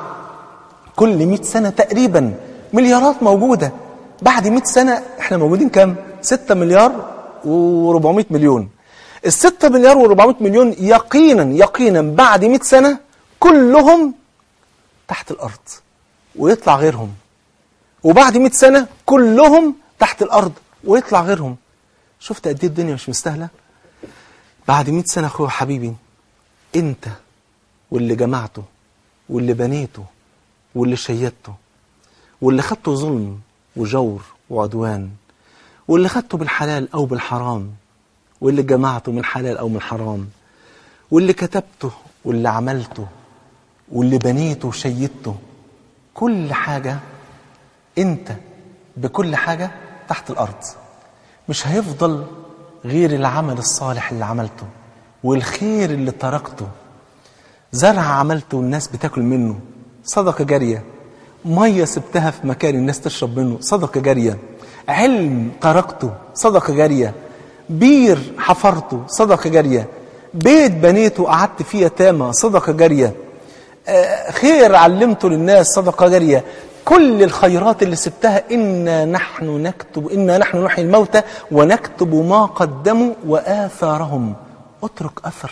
كل مئة سنة تقريبا مليارات موجودة. بعد مئة سنة احنا موجودين كم؟ ستة مليار وربعمائة مليون. الستة مليار وربعمائة مليون يقينا يقينا بعد مئة سنة كلهم تحت الأرض ويطلع غيرهم، وبعد مئة سنة كلهم تحت الأرض ويطلع غيرهم. شفت قد ايه الدنيا مش مستاهلة؟ بعد مئة سنة أخويا حبيبي، أنت واللي جمعته واللي بنيته واللي شيدته واللي خدته ظلم وجور وعدوان، واللي خدته بالحلال أو بالحرام، واللي جمعته من حلال أو من حرام، واللي كتبته واللي عملته واللي بنيته وشيدته، كل حاجة أنت بكل حاجة تحت الأرض. مش هيفضل غير العمل الصالح اللي عملته والخير اللي تركته. زرع عملته والناس بتاكل منه، صدقة جارية. مية سبتها في مكان الناس تشرب منه، صدقة جارية. علم تركته، صدقة جارية. بير حفرته، صدقة جارية. بيت بنيته قعدت فيه يتامى، صدقة جارية. آه خير علمته للناس، صدقة جارية. كل الخيرات اللي سبتها، إنا نحن نكتب إنا نحن نحيي الموتى ونكتب ما قدموا وآثارهم. اترك أثر،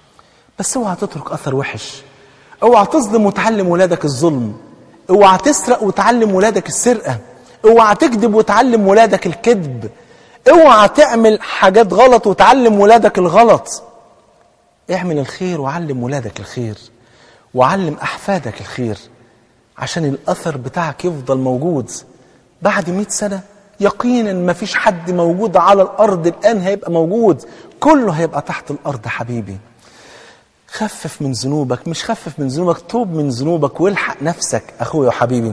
بس اوعى تترك أثر وحش. اوعى تظلم وتعلم ولادك الظلم. اوعى تسرق وتعلم ولادك السرقة. اوعى تكذب وتعلم ولادك الكذب. اوعى تعمل حاجات غلط وتعلم ولادك الغلط. اعمل الخير وعلم ولادك الخير، وعلم أحفادك الخير، عشان الأثر بتاعك يفضل موجود. بعد مئة سنة يقينا ما فيش حد موجود على الأرض الآن هيبقى موجود، كله هيبقى تحت الأرض. حبيبي خفف من ذنوبك، مش خفف من ذنوبك، توب من ذنوبك والحق نفسك أخويا وحبيبي.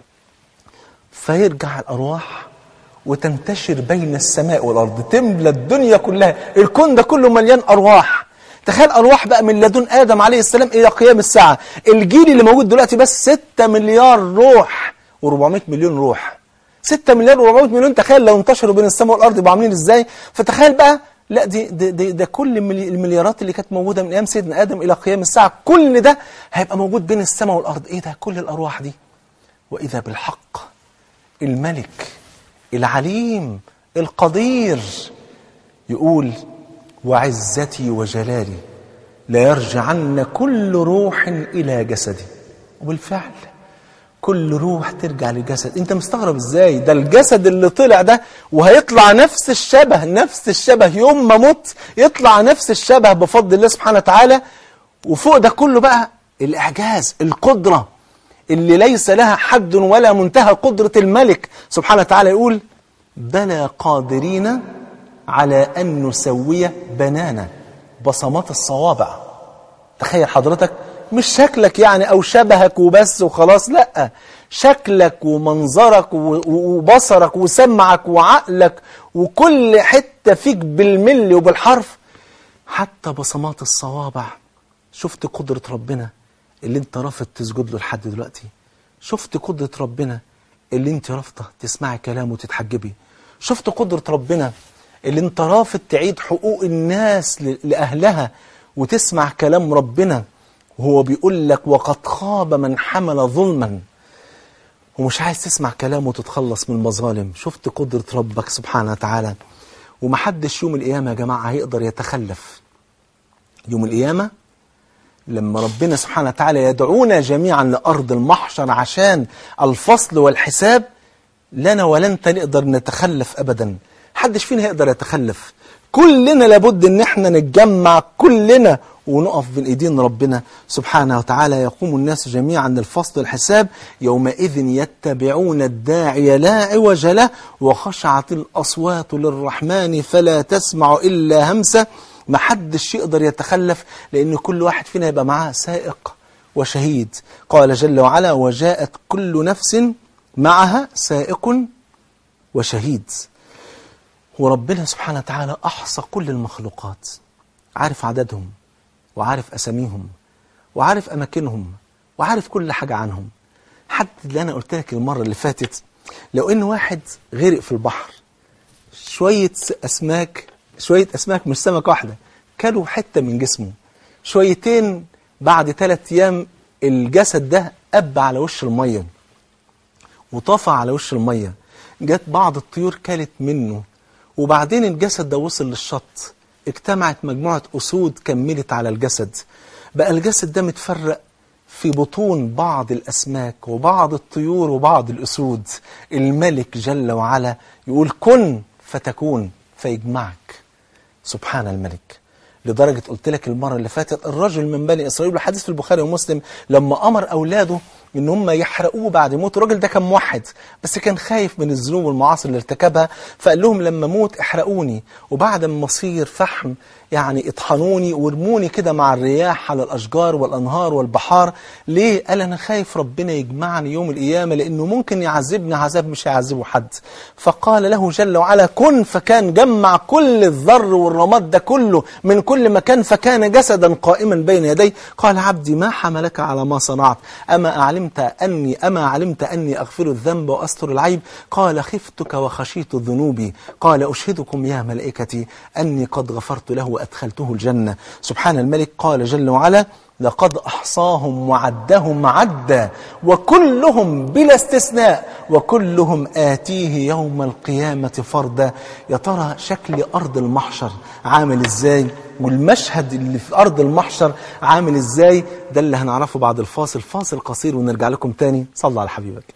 فيرجع الأرواح وتنتشر بين السماء والأرض، تملى الدنيا كلها. الكون ده كله مليان أرواح. تخيل أرواح بقى من لدن آدم عليه السلام إلى قيام الساعة. الجيل اللي موجود دلوقتي بس ستة مليار روح وربعمائة مليون روح. ستة مليار وربعمائة مليون، تخيل لو انتشروا بين السماء والأرض يبقوا عاملين إزاي. فتخيل بقى، لا دي ده, ده, ده كل المليارات اللي كانت موجودة من أيام سيدنا آدم إلى قيام الساعة، كل ده هيبقى موجود بين السماء والأرض. إيه ده؟ كل الأرواح دي. وإذا بالحق الملك العليم القدير يقول: وعزتي وجلالي ليرجعن كل روح إلى جسدي. وبالفعل كل روح ترجع للجسد. انت مستغرب ازاي؟ ده الجسد اللي طلع ده وهيطلع نفس الشبه، نفس الشبه يوم ما مت يطلع نفس الشبه بفضل الله سبحانه وتعالى. وفوق ده كله بقى الإعجاز، القدرة اللي ليس لها حد ولا منتهى، قدرة الملك سبحانه وتعالى. يقول بلى قادرين على أن نسوي بنانا، بصمات الصوابع. تخيل حضرتك، مش شكلك يعني أو شبهك وبس وخلاص، لأ، شكلك ومنظرك وبصرك وسمعك وعقلك وكل حتة فيك بالملي وبالحرف، حتى بصمات الصوابع. شفت قدرة ربنا اللي انت رافض تسجد له لحد دلوقتي؟ شفت قدرة ربنا اللي انت رافضه تسمعي كلامه وتتحجبي؟ شفت قدرة ربنا اللي انت رافض تعيد حقوق الناس لأهلها وتسمع كلام ربنا وهو بيقول لك وقد خاب من حمل ظلما، ومش عايز تسمع كلامه وتتخلص من المظالم؟ شفت قدرة ربك سبحانه وتعالى. ومحدش يوم القيامة يا جماعة هيقدر يتخلف. يوم القيامة لما ربنا سبحانه وتعالى يدعونا جميعا لأرض المحشر عشان الفصل والحساب، لنا ولا انت نقدر نتخلف أبدا. حدش فينا يقدر يتخلف. كلنا لابد ان احنا نتجمع كلنا ونقف بين ايدين ربنا سبحانه وتعالى. يقوم الناس جميعا للفصل والحساب، يومئذ يتبعون الداعي لا عوج له وخشعت الأصوات للرحمن فلا تسمع إلا همسة. ما حدش يقدر يتخلف، لأن كل واحد فينا يبقى معاه سائق وشهيد. قال جل وعلا وجاءت كل نفس معها سائق وشهيد. وربنا سبحانه وتعالى أحصى كل المخلوقات، عارف عددهم وعارف أساميهم وعارف أماكنهم وعارف كل حاجة عنهم. حتى اللي أنا قلت لك المرة اللي فاتت، لو إن واحد غرق في البحر، شوية أسماك شوية أسماك مش سمك واحدة كلوا حتة من جسمه، شويتين بعد ثلاث أيام الجسد ده أب على وش المية وطفى على وش المية، جت بعض الطيور كلت منه، وبعدين الجسد ده وصل للشط، اجتمعت مجموعة أسود كملت على الجسد، بقى الجسد ده متفرق في بطون بعض الأسماك وبعض الطيور وبعض الأسود. الملك جل وعلا يقول كن فتكون فيجمعك. سبحان الملك. لدرجة قلت لك المرة اللي فاتت الرجل من بني إسرائيل، الحديث في البخاري ومسلم، لما أمر أولاده إن هم يحرقوه بعد موت. الراجل ده كان موحد بس كان خايف من الذنوب والمعاصي اللي ارتكبها، فقال لهم لما موت احرقوني، وبعد ما اصير فحم يعني اطحنوني وارموني كده مع الرياح على الأشجار والأنهار والبحار. ليه؟ قال أنا خايف ربنا يجمعني يوم القيامة لأنه ممكن يعذبني عذاب مش هيعذبه حد. فقال له جل وعلا كن فكان، جمع كل الذر والرماد ده كله من كل مكان فكان جسدا قائما بين يديه. قال عبدي ما حملك على ما صنعت؟ أما علمت أني أما علمت أني أغفر الذنب وأستر العيب؟ قال خفتك وخشيت ذنوبي. قال أشهدكم يا ملائكتي أني قد غفرت له وأدخلته الجنة. سبحان الملك. قال جل وعلا لقد أحصاهم وعدهم عدا وكلهم بلا استثناء وكلهم آتيه يوم القيامة فردا. يا ترى شكل أرض المحشر عامل إزاي؟ والمشهد اللي في أرض المحشر عامل إزاي؟ ده اللي هنعرفه بعد الفاصل. فاصل قصير ونرجع لكم تاني. صلى على حبيبك.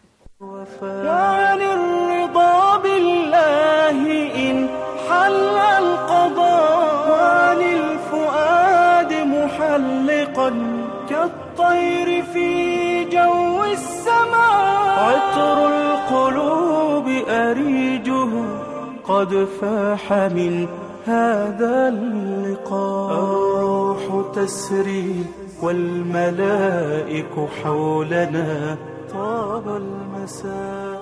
وعن الرضا بالله إن حل القضاء، وعن الفؤاد محلقا كالطير في جو السماء، عطر القلوب أريجه قد فاح من هذا اللقاء. الروح تسري والملائك حولنا طاب المساء.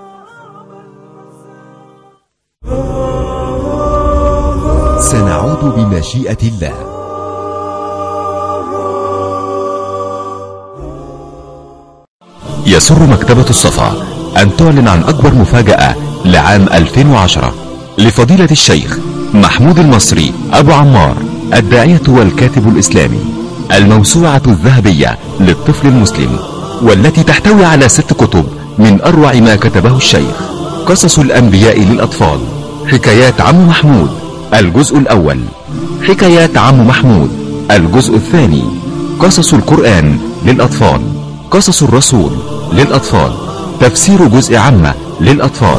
سنعود بمشيئة الله. يسر مكتبة الصفا أن تعلن عن أكبر مفاجأة لعام ألفين وعشرة لفضيلة الشيخ محمود المصري أبو عمار، الداعية والكاتب الإسلامي، الموسوعة الذهبية للطفل المسلم، والتي تحتوي على ست كتب من أروع ما كتبه الشيخ. قصص الأنبياء للأطفال، حكايات عم محمود الجزء الأول، حكايات عم محمود الجزء الثاني قصص القرآن للأطفال، قصص الرسول للأطفال، تفسير جزء عامة للأطفال.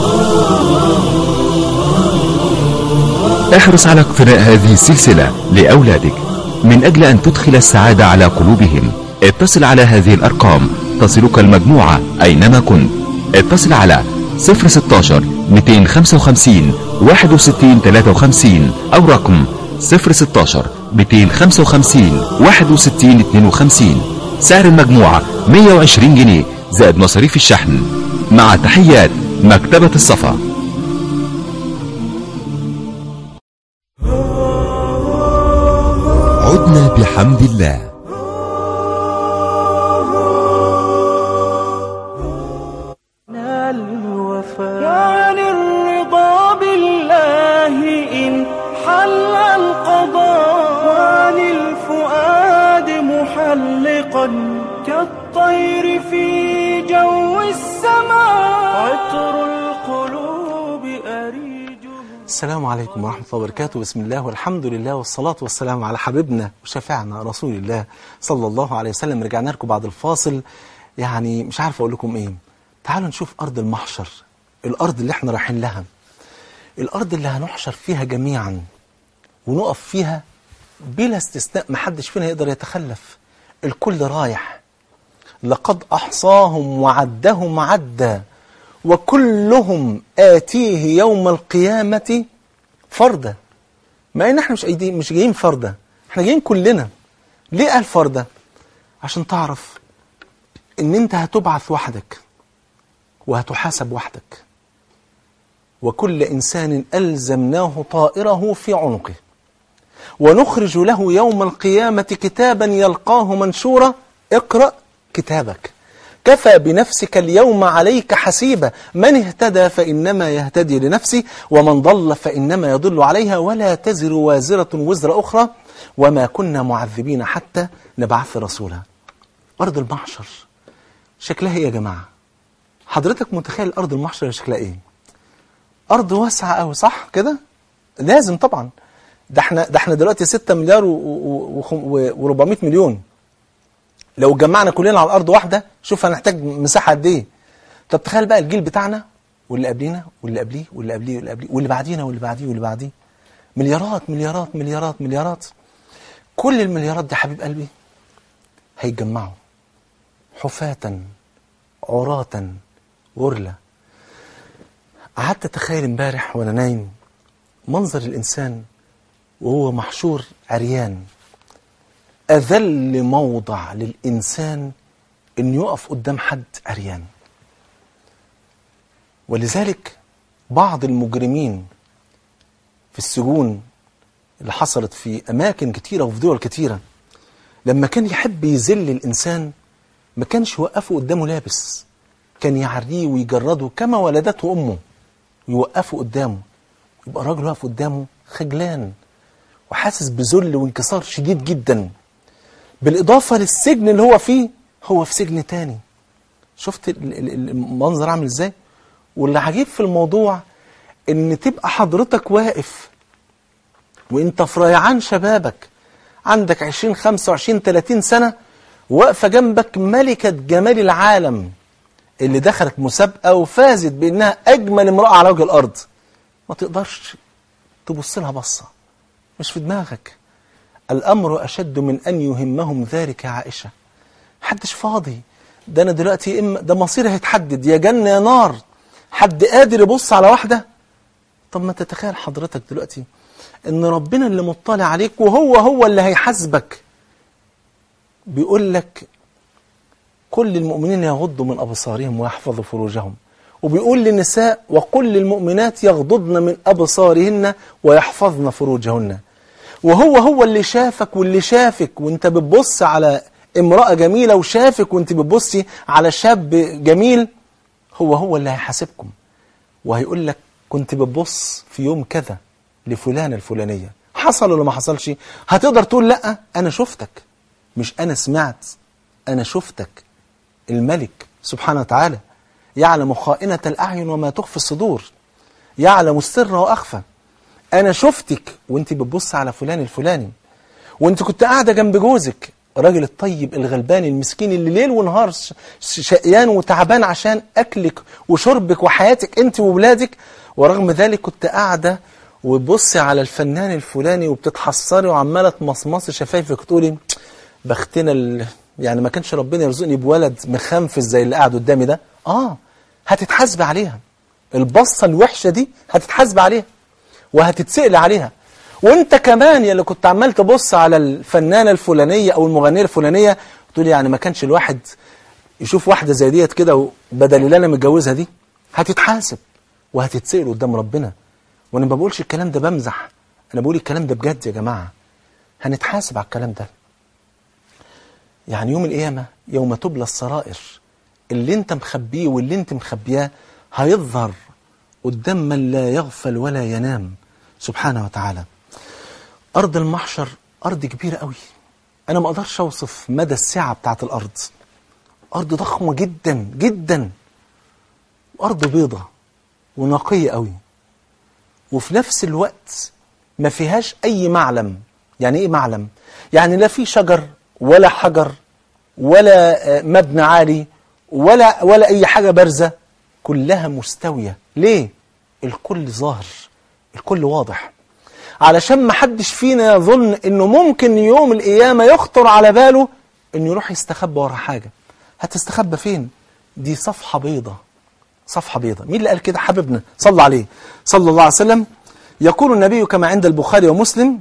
احرص على اقتناء هذه السلسلة لأولادك من أجل أن تدخل السعادة على قلوبهم. اتصل على هذه الأرقام تصلك المجموعة أينما كنت. اتصل على صفر ستاشر مئتين وخمسة وخمسين واحد وستين ثلاثة وخمسين أو رقم صفر ستاشر مئتين وخمسة وخمسين واحد وستين اثنين وخمسين. سعر المجموعة مئة وعشرين جنيه زائد مصاريف الشحن. مع تحيات مكتبة الصفا. عدنا بحمد الله. عن الرضا بالله إن حل القضاء، وعن الفؤاد محلقا كالطير في جو السماء، عطر القلوب أريجه. السلام عليكم ورحمة الله وبركاته. بسم الله والحمد لله والصلاة والسلام على حبيبنا وشفيعنا رسول الله صلى الله عليه وسلم. رجعنا لكم بعد الفاصل، يعني مش عارف أقول لكم إيه. تعالوا نشوف أرض المحشر، الأرض اللي احنا رايحين لها، الأرض اللي هنحشر فيها جميعا ونقف فيها بلا استثناء، محدش فينا يقدر يتخلف، الكل رايح. لقد أحصاهم وعدهم عدا وكلهم آتيه يوم القيامة فردا. ما إن احنا مش جايين مش جايين فردا، احنا جايين كلنا. ليه قال فردا؟ عشان تعرف ان انت هتبعث وحدك وهتحاسب وحدك. وكل إنسان ألزمناه طائره في عنقه ونخرج له يوم القيامة كتابا يلقاه منشورا. اقرأ كتابك كفى بنفسك اليوم عليك حسيبا. من اهتدى فإنما يهتدي لنفسه ومن ضل فإنما يضل عليها ولا تزر وازرة وزر أخرى وما كنا معذبين حتى نبعث رسولا. أرض المحشر شكلها إيه يا جماعة؟ حضرتك متخيل أرض المحشر شكلها إيه؟ أرض واسعة أوي، صح كده؟ لازم طبعا. ده احنا ده احنا دلوقتي ستة مليار وربعمائة مليون. لو جمعنا كلنا على أرض واحدة شوف هنحتاج مساحة قد إيه. طب تخيل بقى الجيل بتاعنا واللي قبلينا واللي قبليه واللي قبليه واللي قبليه واللي بعدينا واللي بعديه واللي بعديه. مليارات مليارات مليارات مليارات. كل المليارات دي حبيب قلبي هيتجمعوا حفاة عراة غرلة. قعدت أتخيل امبارح وأنا نايم منظر الإنسان وهو محشور عريان. أذل موضع للإنسان إن يقف قدام حد عريان. ولذلك بعض المجرمين في السجون اللي حصلت في أماكن كتيرة وفي دول كتيرة لما كان يحب يذل الإنسان ما كانش يوقفه قدامه لابس، كان يعريه ويجرده كما ولدته أمه، يوقفه قدامه. يبقى راجل واقف قدامه خجلان وحاسس بذل وانكسار شديد جدا. بالإضافة للسجن اللي هو فيه، هو في سجن تاني. شفت المنظر عامل ازاي؟ واللي عجيب في الموضوع ان تبقى حضرتك واقف وانت في ريعان شبابك، عندك عشرين خمسة وعشرين ثلاثين سنة، واقفة جنبك ملكة جمال العالم اللي دخلت مسابقة وفازت بأنها أجمل امرأة على وجه الأرض. ما تقدرش تبص لها بصة، مش في دماغك. الأمر أشد من أن يهمهم ذلك يا عائشة. محدش فاضي. ده أنا دلوقتي إما ده مصيري هيتحدد، يا جنة يا نار. حد قادر يبص على واحدة؟ طب ما تتخيل حضرتك دلوقتي إن ربنا اللي مطلع عليك وهو هو اللي هيحاسبك. بيقول لك كل المؤمنين يغضوا من أبصارهم ويحفظوا فروجهم، وبيقول للنساء وقل للمؤمنات يغضضن من أبصارهن ويحفظن فروجهن. وهو هو اللي شافك واللي شافك وانت بتبص على امرأة جميلة وشافك وانت بتبصي على شاب جميل، هو هو اللي هيحاسبكم وهيقول لك كنت بتبص في يوم كذا لفلانة الفلانية، حصل ولا ما حصلش؟ هتقدر تقول لا أنا شفتك، مش أنا سمعت، أنا شفتك. الملك سبحانه وتعالى يعلم خائنة الأعين وما تخفي الصدور، يعلم السر وأخفى. أنا شفتك وانت بتبص على فلان الفلاني. وانت كنت قاعدة جنب جوزك الراجل الطيب الغلبان المسكين اللي ليل ونهار شقيان وتعبان عشان أكلك وشربك وحياتك انت وولادك، ورغم ذلك كنت قاعدة وبصي على الفنان الفلاني وبتتحسري وعمالة تمصمصي شفايفك تقولي بختنا ال... يعني ما كانش ربنا يرزقني بولد مخنفس زي اللي قاعد قدامي ده. اه هتتحاسب عليها، البصة الوحشة دي هتتحاسب عليها وهتتسأل عليها. وانت كمان يا اللي كنت عمال تبص على الفنانة الفلانية او المغنية الفلانية تقول يعني ما كانش الواحد يشوف واحدة زي ديت كده بدل اللي انا متجوزها دي، هتتحاسب وهتتسأل قدام ربنا. وانا ما بقولش الكلام ده بمزح، انا بقول الكلام ده بجد يا جماعة، هنتحاسب على الكلام ده. يعني يوم القيامة يوم تبلى السرائر، اللي انت مخبيه واللي انت مخبياه هيظهر قدام من لا يغفل ولا ينام سبحانه وتعالى. أرض المحشر أرض كبيرة قوي، أنا ما أقدرش أوصف مدى السعة بتاعت الأرض. أرض ضخمة جدا جدا، أرض بيضة ونقية قوي، وفي نفس الوقت ما فيهاش أي معلم. يعني إيه معلم؟ يعني لا في شجر ولا حجر ولا مبنى عالي ولا ولا أي حاجة بارزة، كلها مستوية. ليه؟ الكل ظاهر، الكل واضح، علشان ما حدش فينا يظن انه ممكن يوم القيامة يخطر على باله انه يروح يستخبى ورا حاجة. هتستخبى فين؟ دي صفحة بيضة، صفحة بيضة. مين اللي قال كده؟ حبيبنا صلى عليه صلى الله عليه وسلم. يقول النبي كما عند البخاري ومسلم: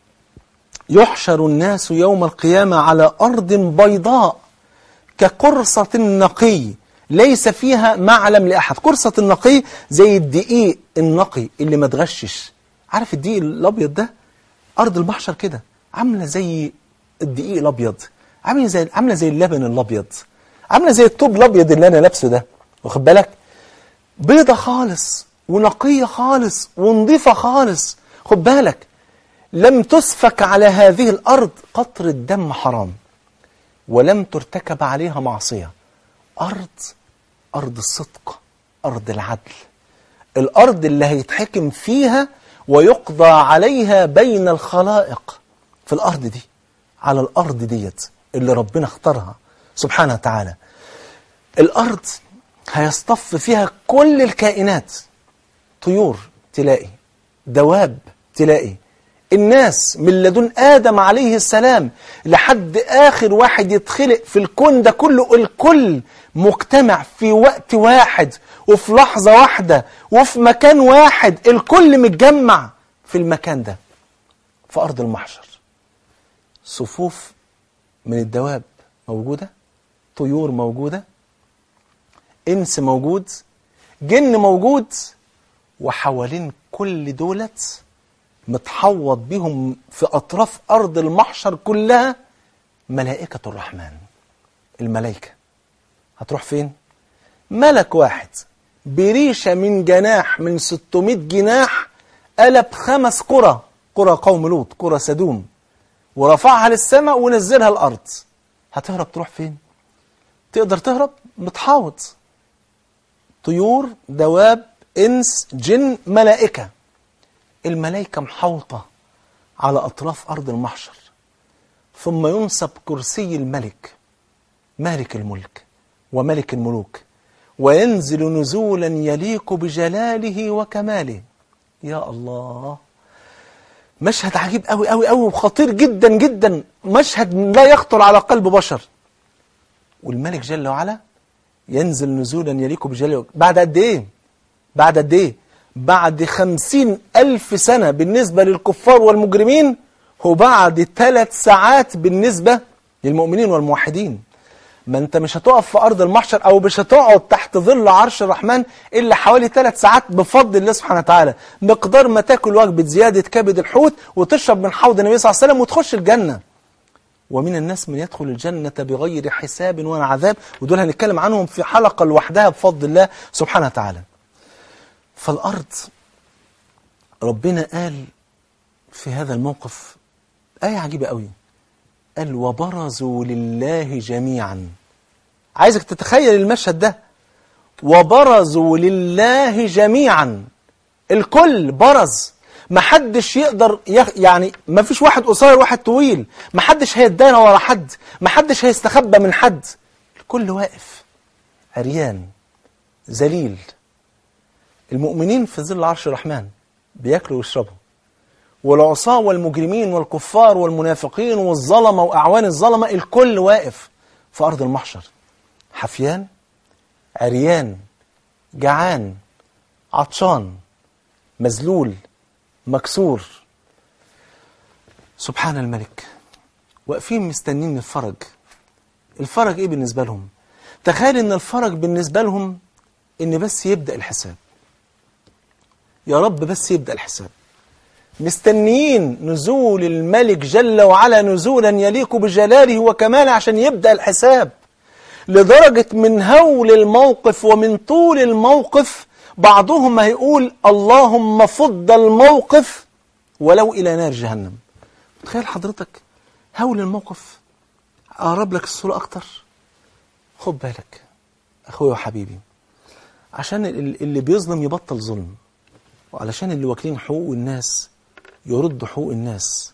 يحشر الناس يوم القيامة على أرض بيضاء كقرصة النقي ليس فيها معلم لأحد. قرصة النقي زي الدقيق النقي اللي ما تغشش. عارف الدقيق الأبيض ده؟ أرض المحشر كده عاملة زي الدقيق الأبيض، عاملة زي عاملة زي اللبن الأبيض، عاملة زي الطوب الأبيض اللي أنا لابسه ده، واخد بالك؟ بيضة خالص ونقية خالص ونظيفة خالص. خد بالك، لم تسفك على هذه الأرض قطرة دم حرام، ولم ترتكب عليها معصية. أرض أرض الصدق، أرض العدل، الأرض اللي هيتحكم فيها ويقضى عليها بين الخلائق. في الأرض دي، على الأرض ديت اللي ربنا اختارها سبحانه وتعالى. الأرض هيصطف فيها كل الكائنات، طيور تلاقي، دواب تلاقي، الناس من لدن آدم عليه السلام لحد آخر واحد يتخلق في الكون ده كله، الكل مجتمع في وقت واحد وفي لحظة واحدة وفي مكان واحد، الكل متجمع في المكان ده في أرض المحشر. صفوف من الدواب موجودة، طيور موجودة، إنس موجود، جن موجود، وحوالين كل دولت متحوط بهم في أطراف أرض المحشر كلها ملائكة الرحمن. الملائكة هتروح فين؟ ملك واحد بريشة من جناح من ستمائة جناح قلب خمس قرى، قرى قوم لوط، قرى سدوم، ورفعها للسماء ونزلها الأرض. هتهرب تروح فين؟ تقدر تهرب؟ متحوط، طيور، دواب، إنس، جن، ملائكة. الملائكة محوطة على أطراف أرض المحشر. ثم ينصب كرسي الملك، مالك الملك وملك الملوك، وينزل نزولا يليق بجلاله وكماله. يا الله، مشهد عجيب قوي قوي قوي وخطير جدا جدا، مشهد لا يخطر على قلب بشر. والملك جل وعلا ينزل نزولا يليق بجلاله بعد قد ايه؟ بعد قد ايه؟ بعد خمسين ألف سنة بالنسبة للكفار والمجرمين، وبعد ثلاث ساعات بالنسبة للمؤمنين والموحدين. ما انت مش هتقف في أرض المحشر أو مش هتقعد تحت ظل عرش الرحمن إلا حوالي ثلاث ساعات بفضل الله سبحانه وتعالى، مقدار ما تاكل وجبة زيادة كبد الحوت وتشرب من حوض النبي صلى الله عليه وسلم وتخش الجنة. ومن الناس من يدخل الجنة بغير حساب ولا عذاب، ودول هنتكلم عنهم في حلقة لوحدها بفضل الله سبحانه وتعالى. فالأرض ربنا قال في هذا الموقف آية عجيبة قوي، قال: وبرزوا لله جميعا. عايزك تتخيل المشهد ده، وبرزوا لله جميعا، الكل برز. محدش يقدر يخ... يعني ما فيش واحد قصير واحد طويل، محدش هيتدانى ورا حد، محدش هيستخبى من حد، الكل واقف عريان ذليل. المؤمنين في ظل عرش الرحمن بياكلوا ويشربوا، والعصاة والمجرمين والكفار والمنافقين والظلمة وأعوان الظلمة الكل واقف في أرض المحشر، حفيان عريان جعان عطشان مذلول مكسور. سبحان الملك، واقفين مستنين الفرج. الفرج ايه بالنسبة لهم؟ تخيل ان الفرج بالنسبة لهم ان بس يبدأ الحساب، يا رب بس يبدأ الحساب. مستنيين نزول الملك جل وعلا نزولا يليق بجلاله وكماله عشان يبدأ الحساب، لدرجة من هول الموقف ومن طول الموقف بعضهم هيقول اللهم فض الموقف ولو إلى نار جهنم. تخيل حضرتك هول الموقف. أقرب لك الصورة أكتر، خد بالك أخوي وحبيبي، عشان اللي بيظلم يبطل ظلم، وعلشان اللي واكلين حقوق الناس يردوا حقوق الناس.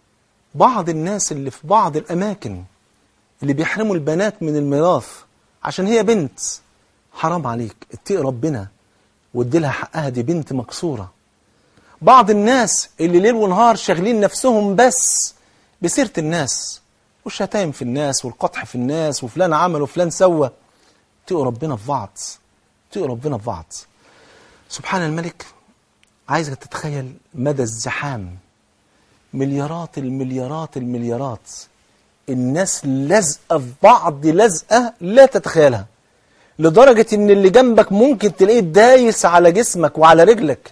بعض الناس اللي في بعض الأماكن اللي بيحرموا البنات من الميراث عشان هي بنت، حرام عليك اتقي ربنا وادي لها حقها، دي بنت مكسورة. بعض الناس اللي ليل ونهار شاغلين نفسهم بس بسيرة الناس والشتايم في الناس والقطح في الناس وفلان عمل وفلان سوى، اتقوا ربنا في بعض، اتقوا ربنا في بعض. سبحان الملك، عايزك تتخيل مدى الزحام، مليارات المليارات المليارات، الناس لازقة في بعض لازقة لا تتخيلها، لدرجة ان اللي جنبك ممكن تلاقيه دايس على جسمك وعلى رجلك.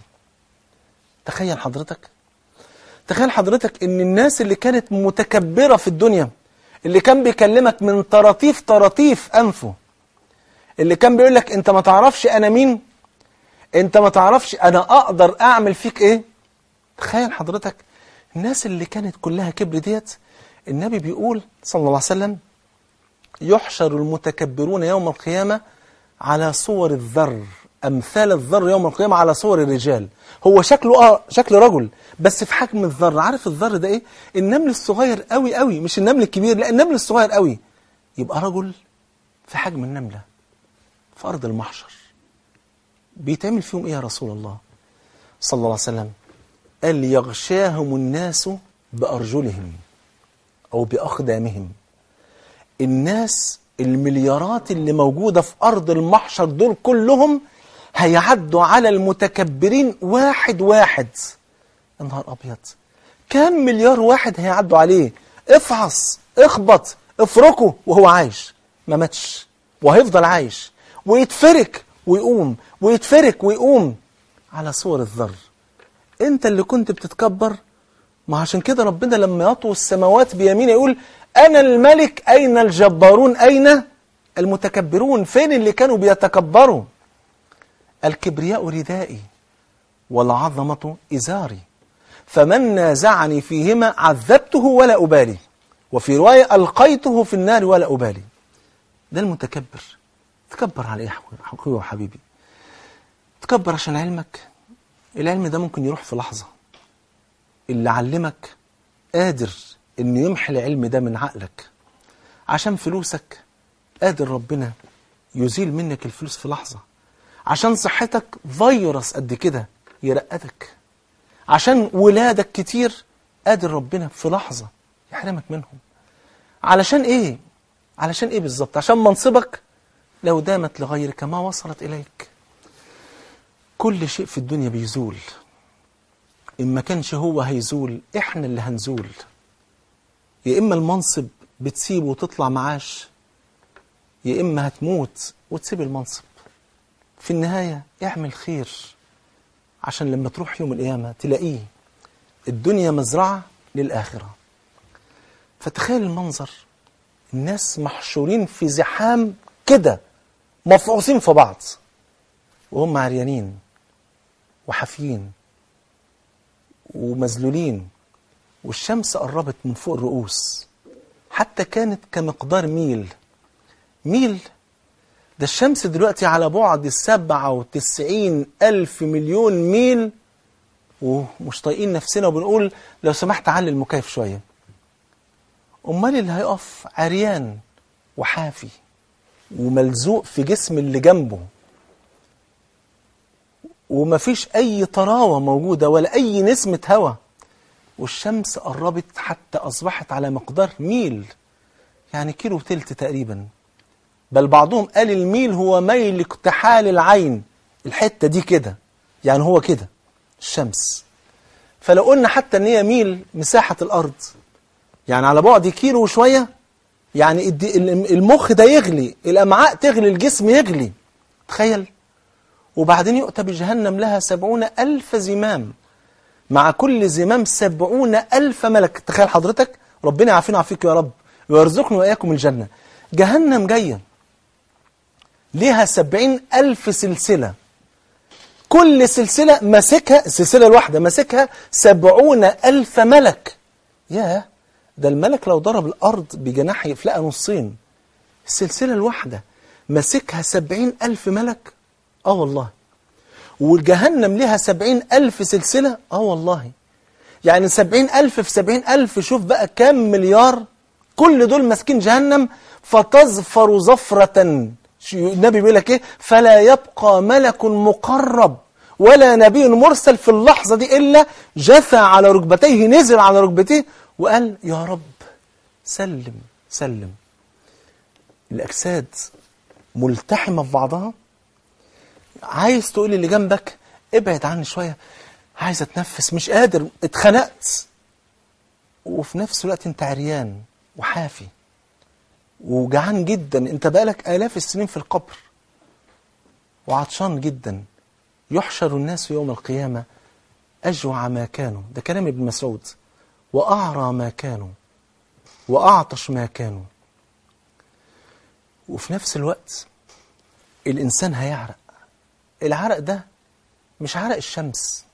تخيل حضرتك، تخيل حضرتك ان الناس اللي كانت متكبرة في الدنيا، اللي كان بيكلمك من طراطيف طراطيف أنفه، اللي كان بيقول لك انت ما تعرفش انا مين، انت ما تعرفش انا اقدر اعمل فيك ايه. تخيل حضرتك الناس اللي كانت كلها كبر ديت، النبي بيقول صلى الله عليه وسلم يحشر المتكبرون يوم القيامة على صور الذر، أمثال الذر يوم القيامة على صور الرجال. هو شكله آه شكل رجل بس في حجم الذر. عارف الذر ده ايه؟ النمل الصغير قوي قوي، مش النمل الكبير، لا النمل الصغير قوي، يبقى رجل في حجم النملة في أرض المحشر. بيتعمل فيهم ايه يا رسول الله صلى الله عليه وسلم؟ قال يغشاهم الناس بأرجلهم أو بأقدامهم. الناس المليارات اللي موجودة في أرض المحشر دول كلهم هيعدوا على المتكبرين واحد واحد. يا نهار أبيض، كام مليار واحد هيعدوا عليه؟ افعص اخبط افركه وهو عايش، ما ماتش وهيفضل عايش، ويتفرك ويقوم ويتفرك ويقوم على صور الذر. انت اللي كنت بتتكبر، ما عشان كده ربنا لما يطوي السماوات بيمينه يقول أنا الملك أين الجبارون أين المتكبرون؟ فين اللي كانوا بيتكبروا؟ الكبرياء ردائي والعظمة إزاري، فمن نازعني فيهما عذبته ولا أبالي، وفي رواية ألقيته في النار ولا أبالي. ده المتكبر. تكبر على إيه أخوي وحبيبي؟ تكبر عشان علمك، العلم ده ممكن يروح في لحظة. اللي علمك قادر إنه يمحي العلم ده من عقلك. عشان فلوسك قادر ربنا يزيل منك الفلوس في لحظة. عشان صحتك فيروس قد كده يرقدك. عشان ولادك كتير قادر ربنا في لحظة يحرمك منهم. علشان إيه؟ علشان إيه بالظبط؟ عشان منصبك لو دامت لغيرك ما وصلت إليك. كل شيء في الدنيا بيزول، إن ما كانش هو هيزول إحنا اللي هنزول. يا إما المنصب بتسيبه وتطلع معاش، يا إما هتموت وتسيب المنصب. في النهاية اعمل خير عشان لما تروح يوم القيامة تلاقيه. الدنيا مزرعة للآخرة. فتخيل المنظر، الناس محشورين في زحام كده، مفعوصين في بعض وهم عريانين وحافيين ومذلولين، والشمس قربت من فوق الرؤوس، حتى كانت كمقدار ميل. ميل ده الشمس دلوقتي على بعد سبعة وتسعين ألف مليون ميل ومش طايقين نفسنا وبنقول لو سمحت علي المكيف شوية. أمال اللي هيقف عريان وحافي وملزوق في جسم اللي جنبه ومفيش أي طراوة موجودة ولا أي نسمة هوا، والشمس قربت حتى أصبحت على مقدار ميل، يعني كيلو تلت تقريبا، بل بعضهم قال الميل هو ميل اكتحال العين، الحتة دي كده يعني هو كده الشمس. فلو قلنا حتى ان هي ميل مساحة الأرض يعني على بعد كيلو وشوية، يعني المخ ده يغلي، الأمعاء تغلي، الجسم يغلي، تخيل. وبعدين يؤتى بجهنم لها سبعون ألف زمام، مع كل زمام سبعون ألف ملك. تخيل حضرتك، ربنا يعافينا ويعافيك يا رب ويرزقنا وإياكم الجنة. جهنم جاية ليها سبعين ألف سلسلة، كل سلسلة ماسكها، السلسلة الواحدة ماسكها سبعون ألف ملك. ياه، ده الملك لو ضرب الأرض بجناح يفلقها نصين. السلسلة الواحدة ماسكها سبعين ألف ملك. آه والله. والجهنم لها سبعين ألف سلسلة. آه والله. يعني سبعين ألف في سبعين ألف، شوف بقى كام مليار، كل دول ماسكين جهنم. فتظفر زفرة، النبي بيقول لك ايه؟ فلا يبقى ملك مقرب ولا نبي مرسل في اللحظة دي إلا جثى على ركبتيه، نزل على ركبتيه وقال يا رب سلم سلم. الأجساد ملتحمة في بعضها. عايز تقول اللي جنبك ابعد عني شوية، عايز اتنفس مش قادر، اتخنقت، وفي نفس الوقت انت عريان وحافي وجعان جدا، انت بقالك آلاف السنين في القبر وعطشان جدا. يحشر الناس يوم القيامة أجوع ما كانوا، ده كلام ابن مسعود، وأعرى ما كانوا وأعطش ما كانوا. وفي نفس الوقت الإنسان هيعرق. العرق ده مش عرق الشمس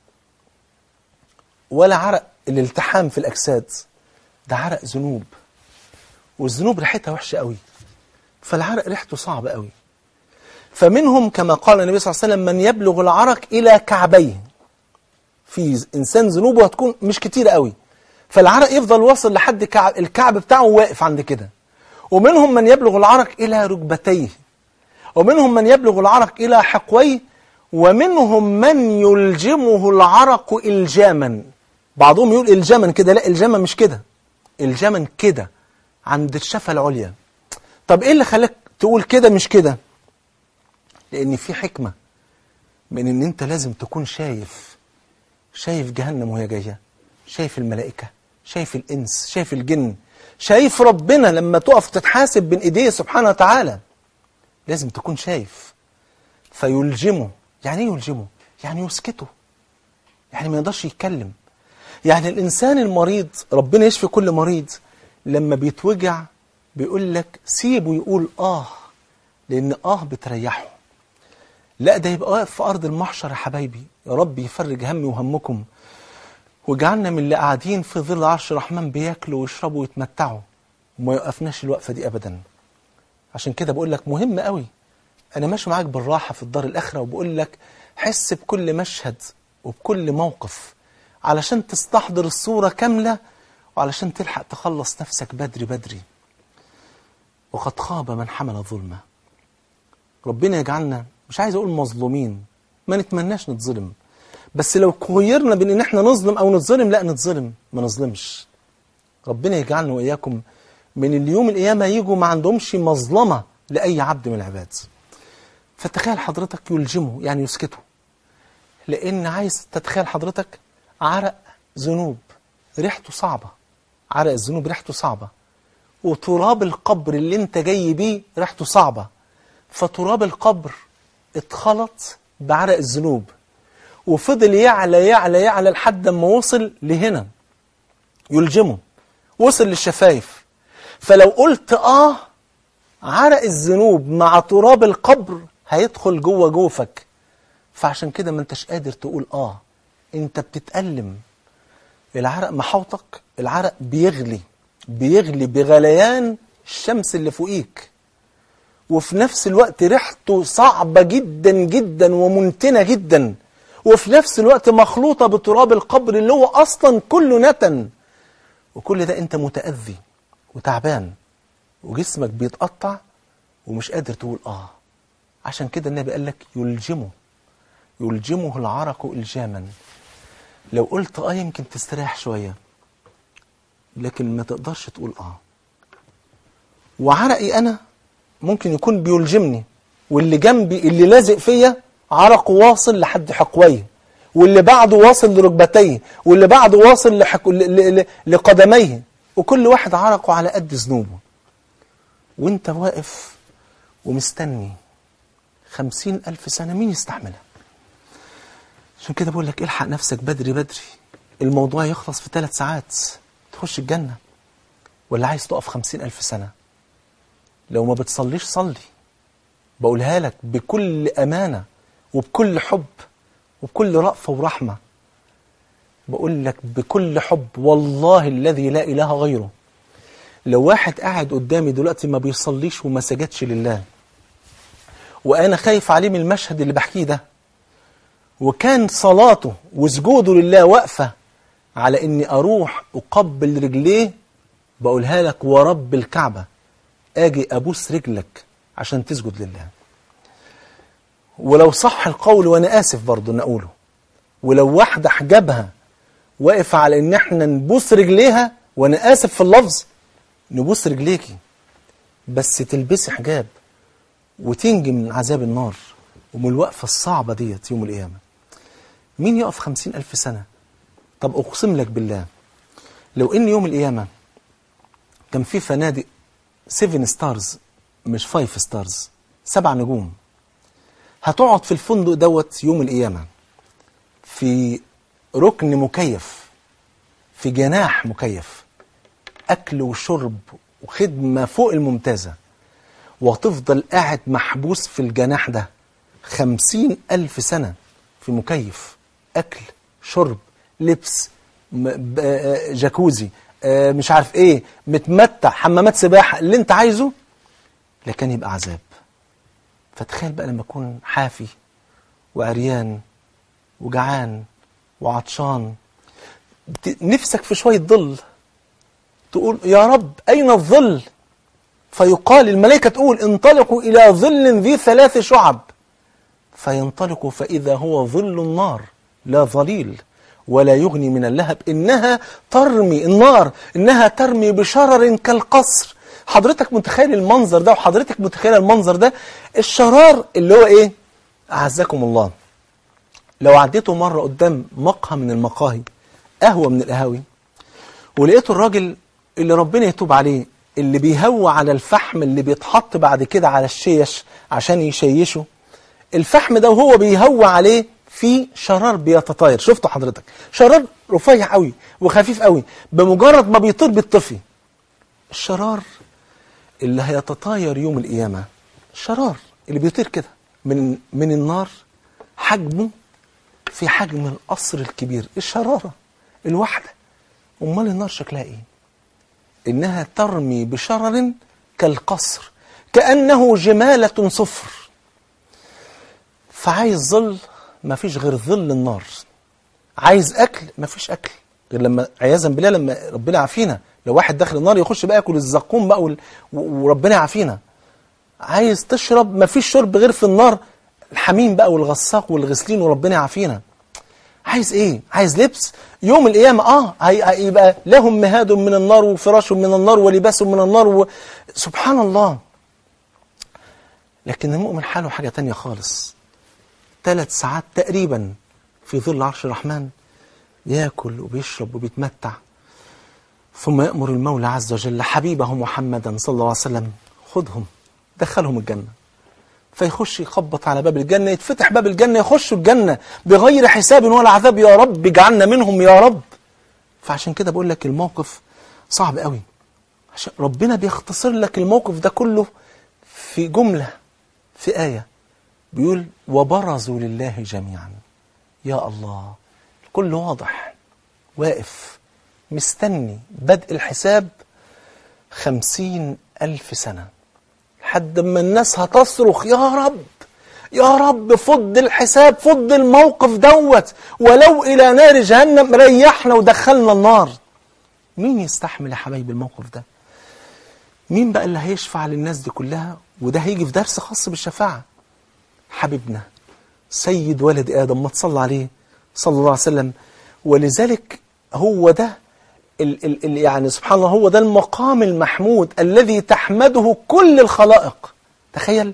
ولا عرق الالتحام في الأجساد، ده عرق ذنوب، والذنوب ريحتها وحشة قوي، فالعرق ريحته صعبة قوي. فمنهم كما قال النبي صلى الله عليه وسلم من يبلغ العرق إلى كعبيه. في إنسان ذنوبه هتكون مش كتير قوي، فالعرق يفضل واصل لحد كعب، الكعب بتاعه واقف عند كده. ومنهم من يبلغ العرق إلى ركبتيه، ومنهم من يبلغ العرق إلى حقويه، ومنهم من يلجمه العرق إلجاما. بعضهم يقول إلجاما كده، لا إلجاما مش كده، إلجاما كده عند الشفة العليا. طب إيه اللي خلاك تقول كده مش كده؟ لأن في حكمة من إن أنت لازم تكون شايف، شايف جهنم وهي جاية، شايف الملائكة، شايف الإنس، شايف الجن، شايف ربنا لما تقف تتحاسب بين إيديه سبحانه وتعالى، لازم تكون شايف. فيلجمه. يعني ايه يلجمه؟ يعني يسكته، يعني ما يقدرش يتكلم. يعني الإنسان المريض، ربنا يشفي كل مريض، لما بيتوجع بيقول لك سيبه يقول آه، لأن آه بتريحه. لا، ده يبقى واقف في أرض المحشر يا حبايبي، يا رب يفرج همي وهمكم، وجعلنا من اللي قاعدين في ظل عرش الرحمن بياكلوا ويشربوا ويتمتعوا، وما يوقفناش الوقفة دي أبدا. عشان كده بقول لك مهم قوي، أنا ماشي معاك بالراحة في الدار الآخرة، وبقول لك حس بكل مشهد وبكل موقف علشان تستحضر الصورة كاملة، وعلشان تلحق تخلص نفسك بدري بدري. وقد خاب من حمل ظلمة. ربنا يجعلنا، مش عايز أقول مظلومين، ما نتمناش نتظلم، بس لو خيرنا بين إن احنا نظلم أو نتظلم، لا نتظلم ما نظلمش. ربنا يجعلنا وإياكم من اليوم القيامة يجوا ما عندهمش مظلمة لأي عبد من العباد. فتخيل حضرتك يلجمه، يعني يسكته، لأن عايز تتخيل حضرتك عرق ذنوب ريحته صعبة، عرق الذنوب ريحته صعبة، وتراب القبر اللي انت جاي بيه ريحته صعبة. فتراب القبر اتخلط بعرق الذنوب، وفضل يعلى يعلى يعلى لحد ما وصل لهنا، يلجمه، وصل للشفايف. فلو قلت آه، عرق الذنوب مع تراب القبر هيدخل جوه جوفك، فعشان كده ما انتش قادر تقول آه، انت بتتألم. العرق محوطك، العرق بيغلي بيغلي بغليان الشمس اللي فوقيك، وفي نفس الوقت ريحته صعبة جدا جدا ومنتنة جدا، وفي نفس الوقت مخلوطة بتراب القبر اللي هو أصلا كله نتن. وكل ده أنت متأذي وتعبان وجسمك بيتقطع ومش قادر تقول آه. عشان كده النبي قال لك يلجمه يلجمه العرق إلجاما. لو قلت آه يمكن تستريح شوية، لكن ما تقدرش تقول آه. وعرقي أنا ممكن يكون بيلجمني، واللي جنبي اللي لازق فيا عرقه واصل لحد حقويه، واللي بعده واصل لركبتيه، واللي بعده واصل لحك... ل... ل... لقدميه، وكل واحد عرقه على قد ذنوبه. وانت واقف ومستني خمسين ألف سنة، مين يستحملها؟ عشان كده بقول لك الحق نفسك بدري بدري، الموضوع يخلص في ثلاث ساعات تخش الجنة. ولا عايز تقف خمسين ألف سنة؟ لو ما بتصليش صلي، بقولها لك بكل أمانة وبكل حب وبكل رأفة ورحمة. بقول لك بكل حب والله الذي لا إله غيره، لو واحد قاعد قدامي دلوقتي ما بيصليش وما سجدش لله، وأنا خايف عليه من المشهد اللي بحكيه ده، وكان صلاته وسجوده لله واقفة على إني أروح أقبل رجليه، بقولها لك ورب الكعبة أجي أبوس رجلك عشان تسجد لله. ولو صح القول وأنا آسف برضو نقوله، ولو واحدة حجابها واقف على إن احنا نبوس رجليها، وأنا آسف في اللفظ، نبوس رجليكي بس تلبسي حجاب وتنجي من عذاب النار ومن الوقفة الصعبة ديت يوم القيامة. مين يقف خمسين ألف سنة؟ طب أقسم لك بالله لو إن يوم القيامة كان في فنادق سيفن ستارز مش فايف ستارز، سبع نجوم، هتقعد في الفندق دوت يوم القيامة في ركن مكيف، في جناح مكيف، أكل وشرب وخدمة فوق الممتازة، وتفضل قاعد محبوس في الجناح ده خمسين ألف سنة في مكيف، أكل شرب لبس جاكوزي مش عارف ايه، متمتع، حمامات سباحة، اللي انت عايزه، لكن يبقى عذاب. فتخيل بقى لما اكون حافي وعريان وجعان وعطشان، نفسك في شوية ظل، تقول يا رب أين الظل؟ فيقال الملائكة تقول انطلقوا إلى ظل ذي ثلاث شعب، فينطلقوا فإذا هو ظل النار لا ظليل ولا يغني من اللهب، إنها ترمي النار، إنها ترمي بشرر كالقصر. حضرتك متخيل المنظر ده؟ وحضرتك متخيل المنظر ده؟ الشرار اللي هو إيه؟ أعزكم الله، لو عديتوا مرة قدام مقهى من المقاهي، قهوة من القهاوي، ولقيتوا الراجل اللي ربنا يتوب عليه اللي بيهوى على الفحم اللي بيتحط بعد كده على الشيش عشان يشيشه، الفحم ده وهو بيهوى عليه في شرار بيتطاير. شفتوا حضرتك؟ شرار رفيع قوي وخفيف قوي، بمجرد ما بيطير بيطفي. الشرار اللي هيتطاير يوم القيامة، الشرار اللي بيطير كده من من النار، حجمه في حجم القصر الكبير، الشرارة الواحدة. أمال النار شكلها إيه؟ إنها ترمي بشرر كالقصر كأنه جمالة صفر. فعايز ظل، ما فيش غير ظل النار. عايز أكل، ما فيش أكل غير لما عياذا بالله لما ربنا يعافينا، لو واحد داخل النار يخش بقى ياكل الزقوم بقى وال... وربنا يعافينا. عايز تشرب، ما فيش شرب غير في النار، الحميم بقى والغساق والغسلين وربنا يعافينا. عايز ايه؟ عايز لبس يوم القيامة، اه هيبقى لهم مهاد من النار وفراش من النار ولباس من النار و... سبحان الله. لكن المؤمن حاله حاجة تانية خالص، ثلاث ساعات تقريبا في ظل عرش الرحمن، ياكل وبيشرب وبيتمتع، ثم يأمر المولى عز وجل حبيبه محمدا صلى الله عليه وسلم خذهم دخلهم الجنة. فيخش يخبط على باب الجنة، يتفتح باب الجنة، يخشوا الجنة بغير حساب ولا عذاب، يا رب اجعلنا منهم يا رب. فعشان كده بقول لك الموقف صعب قوي، عشان ربنا بيختصر لك الموقف ده كله في جملة، في آية بيقول وبرزوا لله جميعا. يا الله، الكل واضح واقف مستني بدء الحساب خمسين ألف سنة، لحد ما الناس هتصرخ يا رب يا رب فض الحساب، فض الموقف دوت، ولو إلى نار جهنم، ريحنا ودخلنا النار. مين يستحمل يا حبايب الموقف ده؟ مين بقى اللي هيشفع للناس دي كلها؟ وده هيجي في درس خاص بالشفاعة. حبيبنا سيد ولد آدم، ما تصلى عليه صلى الله عليه وسلم. ولذلك هو ده ال ال ال يعني سبحان الله، هو ده المقام المحمود الذي تحمده كل الخلائق. تخيل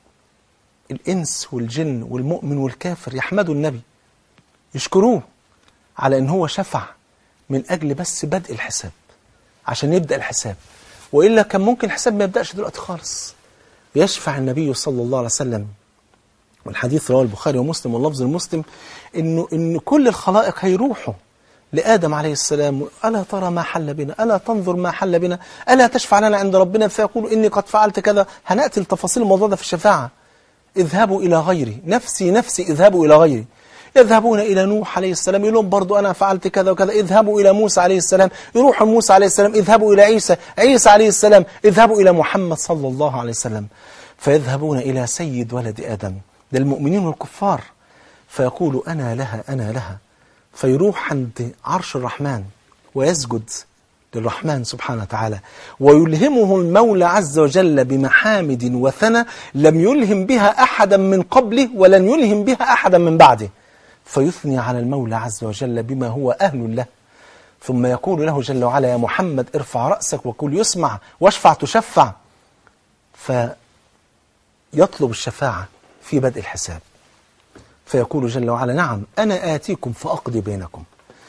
الإنس والجن والمؤمن والكافر يحمدوا النبي، يشكروه على إن هو شفع من أجل بس بدء الحساب، عشان يبدأ الحساب، وإلا كان ممكن الحساب ما يبدأش دلوقتي خالص. يشفع النبي صلى الله عليه وسلم، والحديث رواه البخاري ومسلم واللفظ المسلم، إنه إن كل الخلائق هيروحوا لآدم عليه السلام: ألا ترى ما حل بنا؟ ألا تنظر ما حل بنا؟ ألا تشفع لنا عند ربنا؟ فيقول: إني قد فعلت كذا. هنأتي لتفاصيل الموضوع ده في الشفاعة. اذهبوا إلى غيري، نفسي نفسي، اذهبوا إلى غيري. يذهبون إلى نوح عليه السلام، يقول لهم برضو أنا فعلت كذا وكذا. اذهبوا إلى موسى عليه السلام، يروحوا موسى عليه السلام. اذهبوا إلى عيسى، عيسى عليه السلام. اذهبوا إلى محمد صلى الله عليه وسلم. فيذهبون إلى سيد ولد آدم، ده المؤمنين والكفار، فيقول: أنا لها أنا لها. فيروح عند عرش الرحمن ويسجد للرحمن سبحانه وتعالى، ويلهمه المولى عز وجل بمحامد وثنى لم يلهم بها أحدا من قبله ولن يلهم بها أحدا من بعده، فيثني على المولى عز وجل بما هو أهل له. ثم يقول له جل وعلا: يا محمد ارفع رأسك وقل يسمع واشفع تشفع. فيطلب الشفاعة في بدء الحساب، فيقول جل وعلا: نعم أنا آتيكم فأقضي بينكم.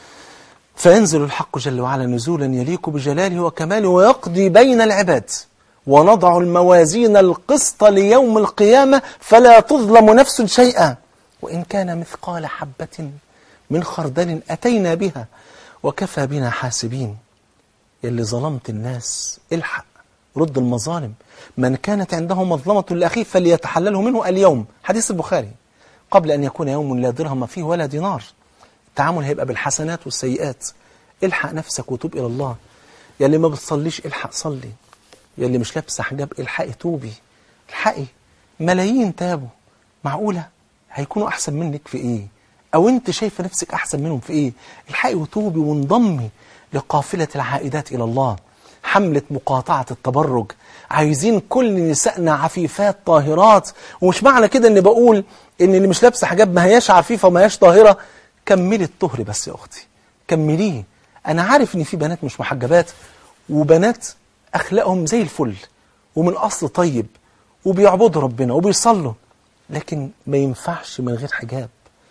فينزل الحق جل وعلا نزولا يليق بجلاله وكماله ويقضي بين العباد: ونضع الموازين القسط ليوم القيامة فلا تظلم نفس شيئا وإن كان مثقال حبة من خردل أتينا بها وكفى بنا حاسبين. يلي ظلمت الناس الحق، رد المظالم. من كانت عنده مظلمة لأخيه فليتحلله منه اليوم. حديث البخاري، قبل أن يكون يوم لا درهم فيه ولا دينار. التعامل هيبقى بالحسنات والسيئات. الحق نفسك وتوب إلى الله. يلي ما بتصليش الحق صلي. يلي مش لابسه حجاب الحقي توبي. الحقي ملايين تابوا، معقولة هيكونوا أحسن منك في إيه؟ أو أنت شايفة نفسك أحسن منهم في إيه؟ الحقي وتوبي وانضمي لقافلة العائدات إلى الله، حملة مقاطعة التبرج. عايزين كل نسائنا عفيفات طاهرات. ومش معنى كده أني بقول إن اللي مش لابسه حجاب ما هياش عفيفة وما هياش طاهرة. كملي الطهر بس يا أختي، كمليه. أنا عارف إن في بنات مش محجبات وبنات أخلاقهم زي الفل ومن أصل طيب وبيعبدوا ربنا وبيصلوا، لكن ما ينفعش من غير حجاب.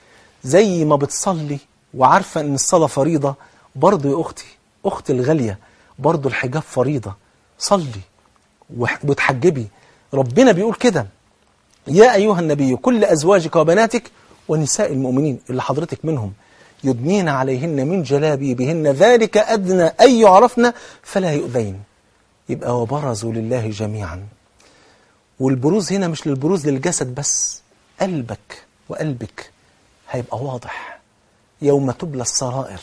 زي ما بتصلي وعارفة إن الصلاة فريضة، برضو يا أختي أختي الغالية، برضو الحجاب فريضة. صلي وتحجبي. ربنا بيقول كده: يا أيها النبي كل أزواجك وبناتك ونساء المؤمنين اللي حضرتك منهم يدنين عليهن من جلابيبهن ذلك أدنى أن يعرفن فلا يؤذين. يبقى وبرزوا لله جميعا. والبروز هنا مش للبروز للجسد بس، قلبك وقلبك هيبقى واضح يوم تبلى السرائر.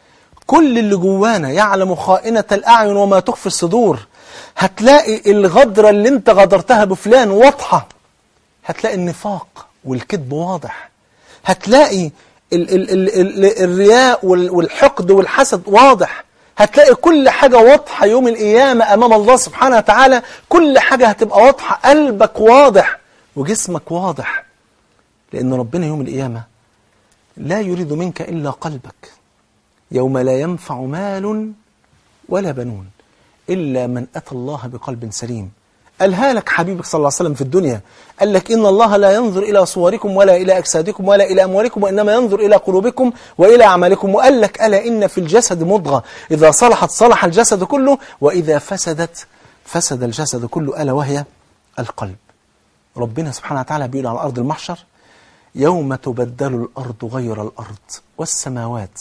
كل اللي جوانا يعلم خائنة الأعين وما تخفي الصدور. هتلاقي الغدرة اللي انت غدرتها بفلان واضحة، هتلاقي النفاق والكذب واضح، هتلاقي ال ال ال ال الرياء والحقد والحسد واضح، هتلاقي كل حاجة واضحة يوم القيامة أمام الله سبحانه وتعالى. كل حاجة هتبقى واضحة، قلبك واضح وجسمك واضح، لأن ربنا يوم القيامة لا يريد منك إلا قلبك. يوم لا ينفع مال ولا بنون إلا من أتى الله بقلب سليم. قالها لك حبيبك صلى الله عليه وسلم في الدنيا، قال لك: إن الله لا ينظر إلى صوركم ولا إلى أجسادكم ولا إلى أموالكم وإنما ينظر إلى قلوبكم وإلى أعمالكم. وقال لك: ألا إن في الجسد مضغة إذا صلحت صلح الجسد كله وإذا فسدت فسد الجسد كله، ألا وهي القلب. ربنا سبحانه وتعالى بيقول على أرض المحشر: يوم تبدل الأرض غير الأرض والسماوات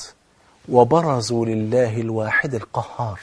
وبرزوا لله الواحد القهار.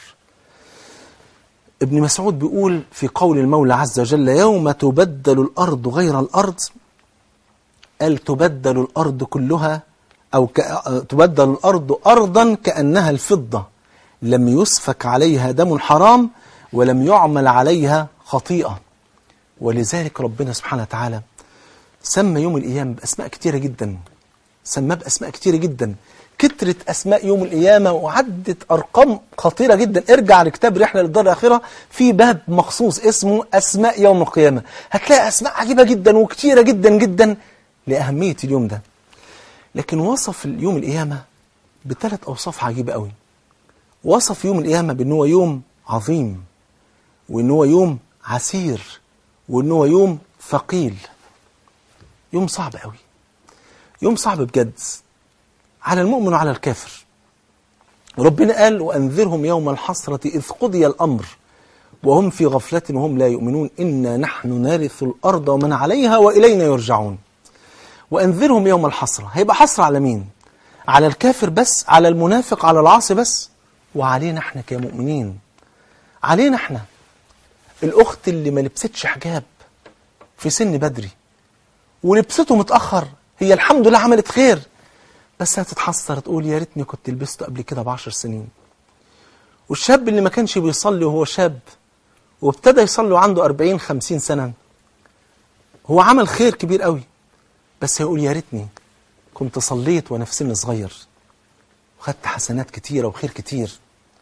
ابن مسعود بيقول في قول المولى عز وجل: يوم تبدل الأرض غير الأرض، قال تبدل الأرض كلها أو ك... تبدل الأرض أرضا كأنها الفضة لم يسفك عليها دم حرام ولم يعمل عليها خطيئة. ولذلك ربنا سبحانه وتعالى سمى يوم القيامة بأسماء كتيرة جدا، سماه بأسماء كتيرة جدا، كترة أسماء يوم القيامة وعدت أرقام خطيرة جدا. ارجع لكتاب رحلة للدار الآخرة في باب مخصوص اسمه أسماء يوم القيامة، هتلاقي أسماء عجيبة جدا وكتيرة جدا جدا لأهمية اليوم ده. لكن وصف يوم القيامة بثلاث أوصاف عجيبة قوي. وصف يوم القيامة بأنه هو يوم عظيم، وأنه هو يوم عسير، وأنه هو يوم ثقيل. يوم صعب قوي، يوم صعب بجد على المؤمن وعلى الكافر. ربنا قال وأنذرهم يوم الحسرة إذ قضي الأمر وهم في غفلة وهم لا يؤمنون إنا نحن نرث الأرض ومن عليها وإلينا يرجعون. وأنذرهم يوم الحسرة، هيبقى حسرة على مين؟ على الكافر بس، على المنافق، على العاصي بس، وعلينا احنا كمؤمنين. علينا احنا الأخت اللي ما لبستش حجاب في سن بدري ولبسته متأخر، هي الحمد لله عملت خير، بس هتتحسر تقول يا ريتني كنت لبسته قبل كده بعشر سنين. والشاب اللي ما كانش بيصلي وهو شاب وابتدى يصلي وعنده أربعين خمسين سنة، هو عمل خير كبير قوي، بس هيقول يا ريتني كنت صليت وانا في سن صغير وخدت حسنات كتيرة وخير كتير.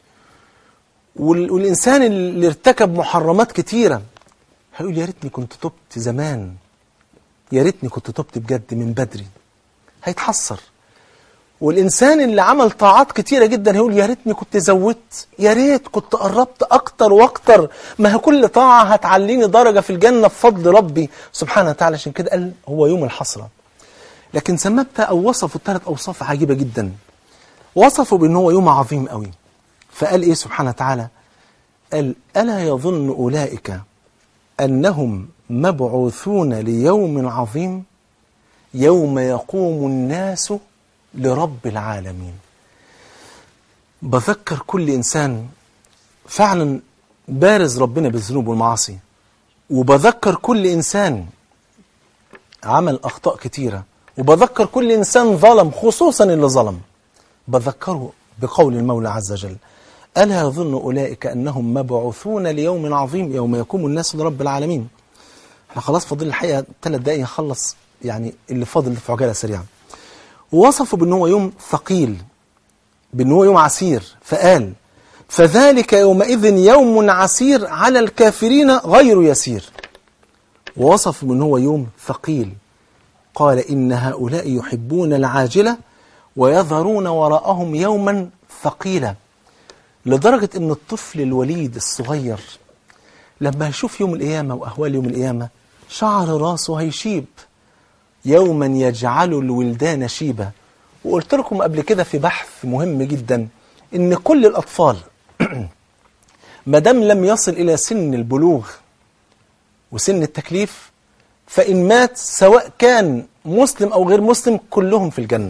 والإنسان اللي ارتكب محرمات كتيرة هيقول يا ريتني كنت تبت زمان، يا ريتني كنت تبت بجد من بدري، هيتحسر. والإنسان اللي عمل طاعات كتيرة جدا هيقول يا ريتني كنت زودت، يا ريت كنت قربت أكتر وأكتر، ما هي كل طاعة هتعليني درجة في الجنة بفضل ربي سبحانه وتعالى. عشان كده قال هو يوم الحسرة. لكن سمتها أو وصفوا ثلاث أوصاف عجيبة جدا. وصفوا بأنه هو يوم عظيم قوي، فقال إيه سبحانه وتعالى؟ قال ألا يظن أولئك أنهم مبعوثون ليوم عظيم يوم يقوم الناس لرب العالمين. بذكر كل إنسان فعلا بارز ربنا بالذنوب والمعاصي، وبذكر كل إنسان عمل أخطاء كتيرة، وبذكر كل إنسان ظلم، خصوصا اللي ظلم، بذكره بقول المولى عز وجل ألا يظن أولئك أنهم مبعوثون ليوم عظيم يوم يقوم الناس لرب العالمين. احنا خلاص فاضل الحقيقة ثلاث دقايق نخلص يعني اللي فاضل في عجالة سريعة. ووصفوا بأنه هو يوم ثقيل، بأنه هو يوم عسير، فقال فذلك يومئذ يوم عسير على الكافرين غير يسير. ووصفوا بأنه هو يوم ثقيل، قال إن هؤلاء يحبون العاجلة ويذرون وراءهم يوما ثقيلا. لدرجة أن الطفل الوليد الصغير لما يشوف يوم القيامة وأهوال يوم القيامة شعر راسه هيشيب، يوما يجعل الولدان شيبا. وقلت لكم قبل كده في بحث مهم جدا ان كل الأطفال مادام لم يصل إلى سن البلوغ وسن التكليف فإن مات سواء كان مسلم أو غير مسلم كلهم في الجنة.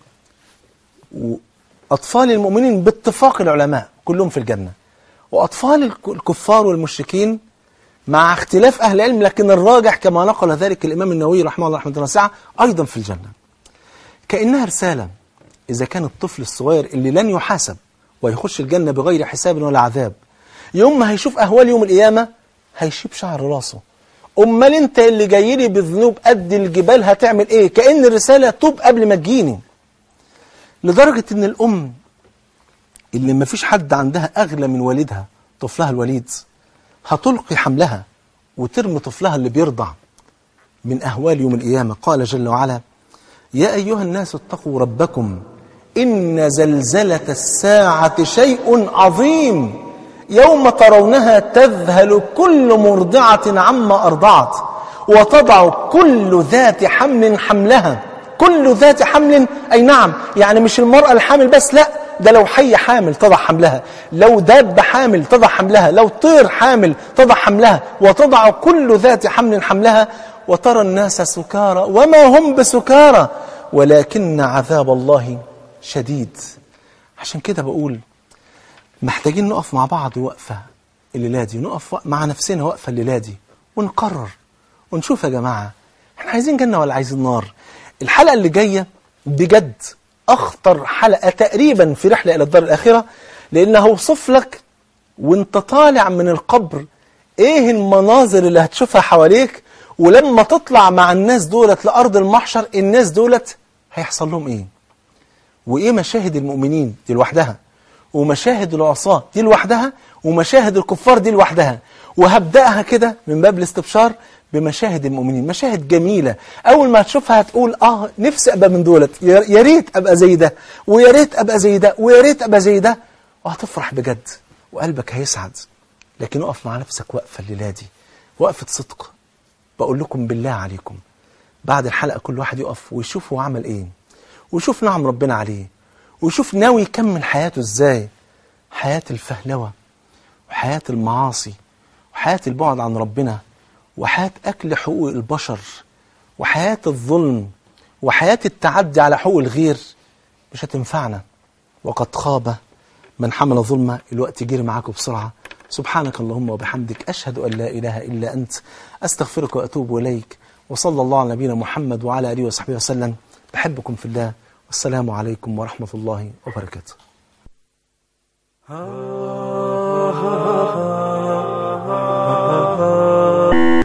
وأطفال المؤمنين باتفاق العلماء كلهم في الجنة، وأطفال الكفار والمشركين مع اختلاف أهل العلم لكن الراجح كما نقل ذلك الإمام النووي رحمه الله رحمة الله واسعة أيضا في الجنة. كأنها رسالة إذا كان الطفل الصغير اللي لن يحاسب ويخش الجنة بغير حساب ولا عذاب يوم ما هيشوف أهوال يوم القيامة هيشيب شعر راسه، أمال أنت اللي جاي لي بذنوب قد الجبال هتعمل إيه؟ كأن الرسالة توب قبل ما تجيني. لدرجة إن الأم اللي ما فيش حد عندها أغلى من والدها طفلها الوليد هتلقي حملها وترمي طفلها اللي بيرضع من أهوال يوم القيامة. قال جل وعلا يا أيها الناس اتقوا ربكم إن زلزلة الساعة شيء عظيم يوم ترونها تذهل كل مرضعة عما أرضعت وتضع كل ذات حمل حملها. كل ذات حمل أي نعم، يعني مش المرأة الحامل بس، لا ده لو حية حامل تضع حملها، لو دابة حامل تضع حملها، لو طير حامل تضع حملها، وتضع كل ذات حمل حملها وترى الناس سكارى وما هم بسكارى ولكن عذاب الله شديد. عشان كده بقول محتاجين نقف مع بعض وقفة الليلة دي، نقف مع نفسنا وقفة الليلة دي ونقرر ونشوف يا جماعة احنا عايزين جنة ولا عايزين نار. الحلقة اللي جاية بجد أخطر حلقة تقريبا في رحلة إلى الدار الآخرة، لأنه هوصف لك وانت طالع من القبر إيه المناظر اللي هتشوفها حواليك ولما تطلع مع الناس دولت لأرض المحشر، الناس دولت هيحصل لهم ايه؟ وايه مشاهد المؤمنين دي لوحدها، ومشاهد العصاة دي لوحدها، ومشاهد الكفار دي لوحدها. وهبدأها كده من باب الاستبشار بمشاهد المؤمنين، مشاهد جميلة أول ما تشوفها هتقول آه نفسي أبقى من دولت، يا ريت أبقى زي ده، ويا ريت أبقى زي ده، ويا ريت أبقى زي ده، وهتفرح بجد وقلبك هيسعد. لكن اقف مع نفسك وقفة الليلة دي، وقفة صدق. بقول لكم بالله عليكم بعد الحلقة كل واحد يقف ويشوف هو عمل إيه، ويشوف نعم ربنا عليه، ويشوف ناوي يكمل حياته إزاي، حياة الفهلوة وحياة المعاصي وحياة البعد عن ربنا وحياة أكل حقوق البشر وحياة الظلم وحياة التعدي على حقوق الغير مش هتنفعنا. وقد خاب من حمل ظلمة. الوقت جري معاكم بسرعة. سبحانك اللهم وبحمدك، أشهد أن لا إله إلا أنت، أستغفرك وأتوب إليك. وصلى الله على نبينا محمد وعلى آله وصحبه وسلم. بحبكم في الله، والسلام عليكم ورحمة الله وبركاته.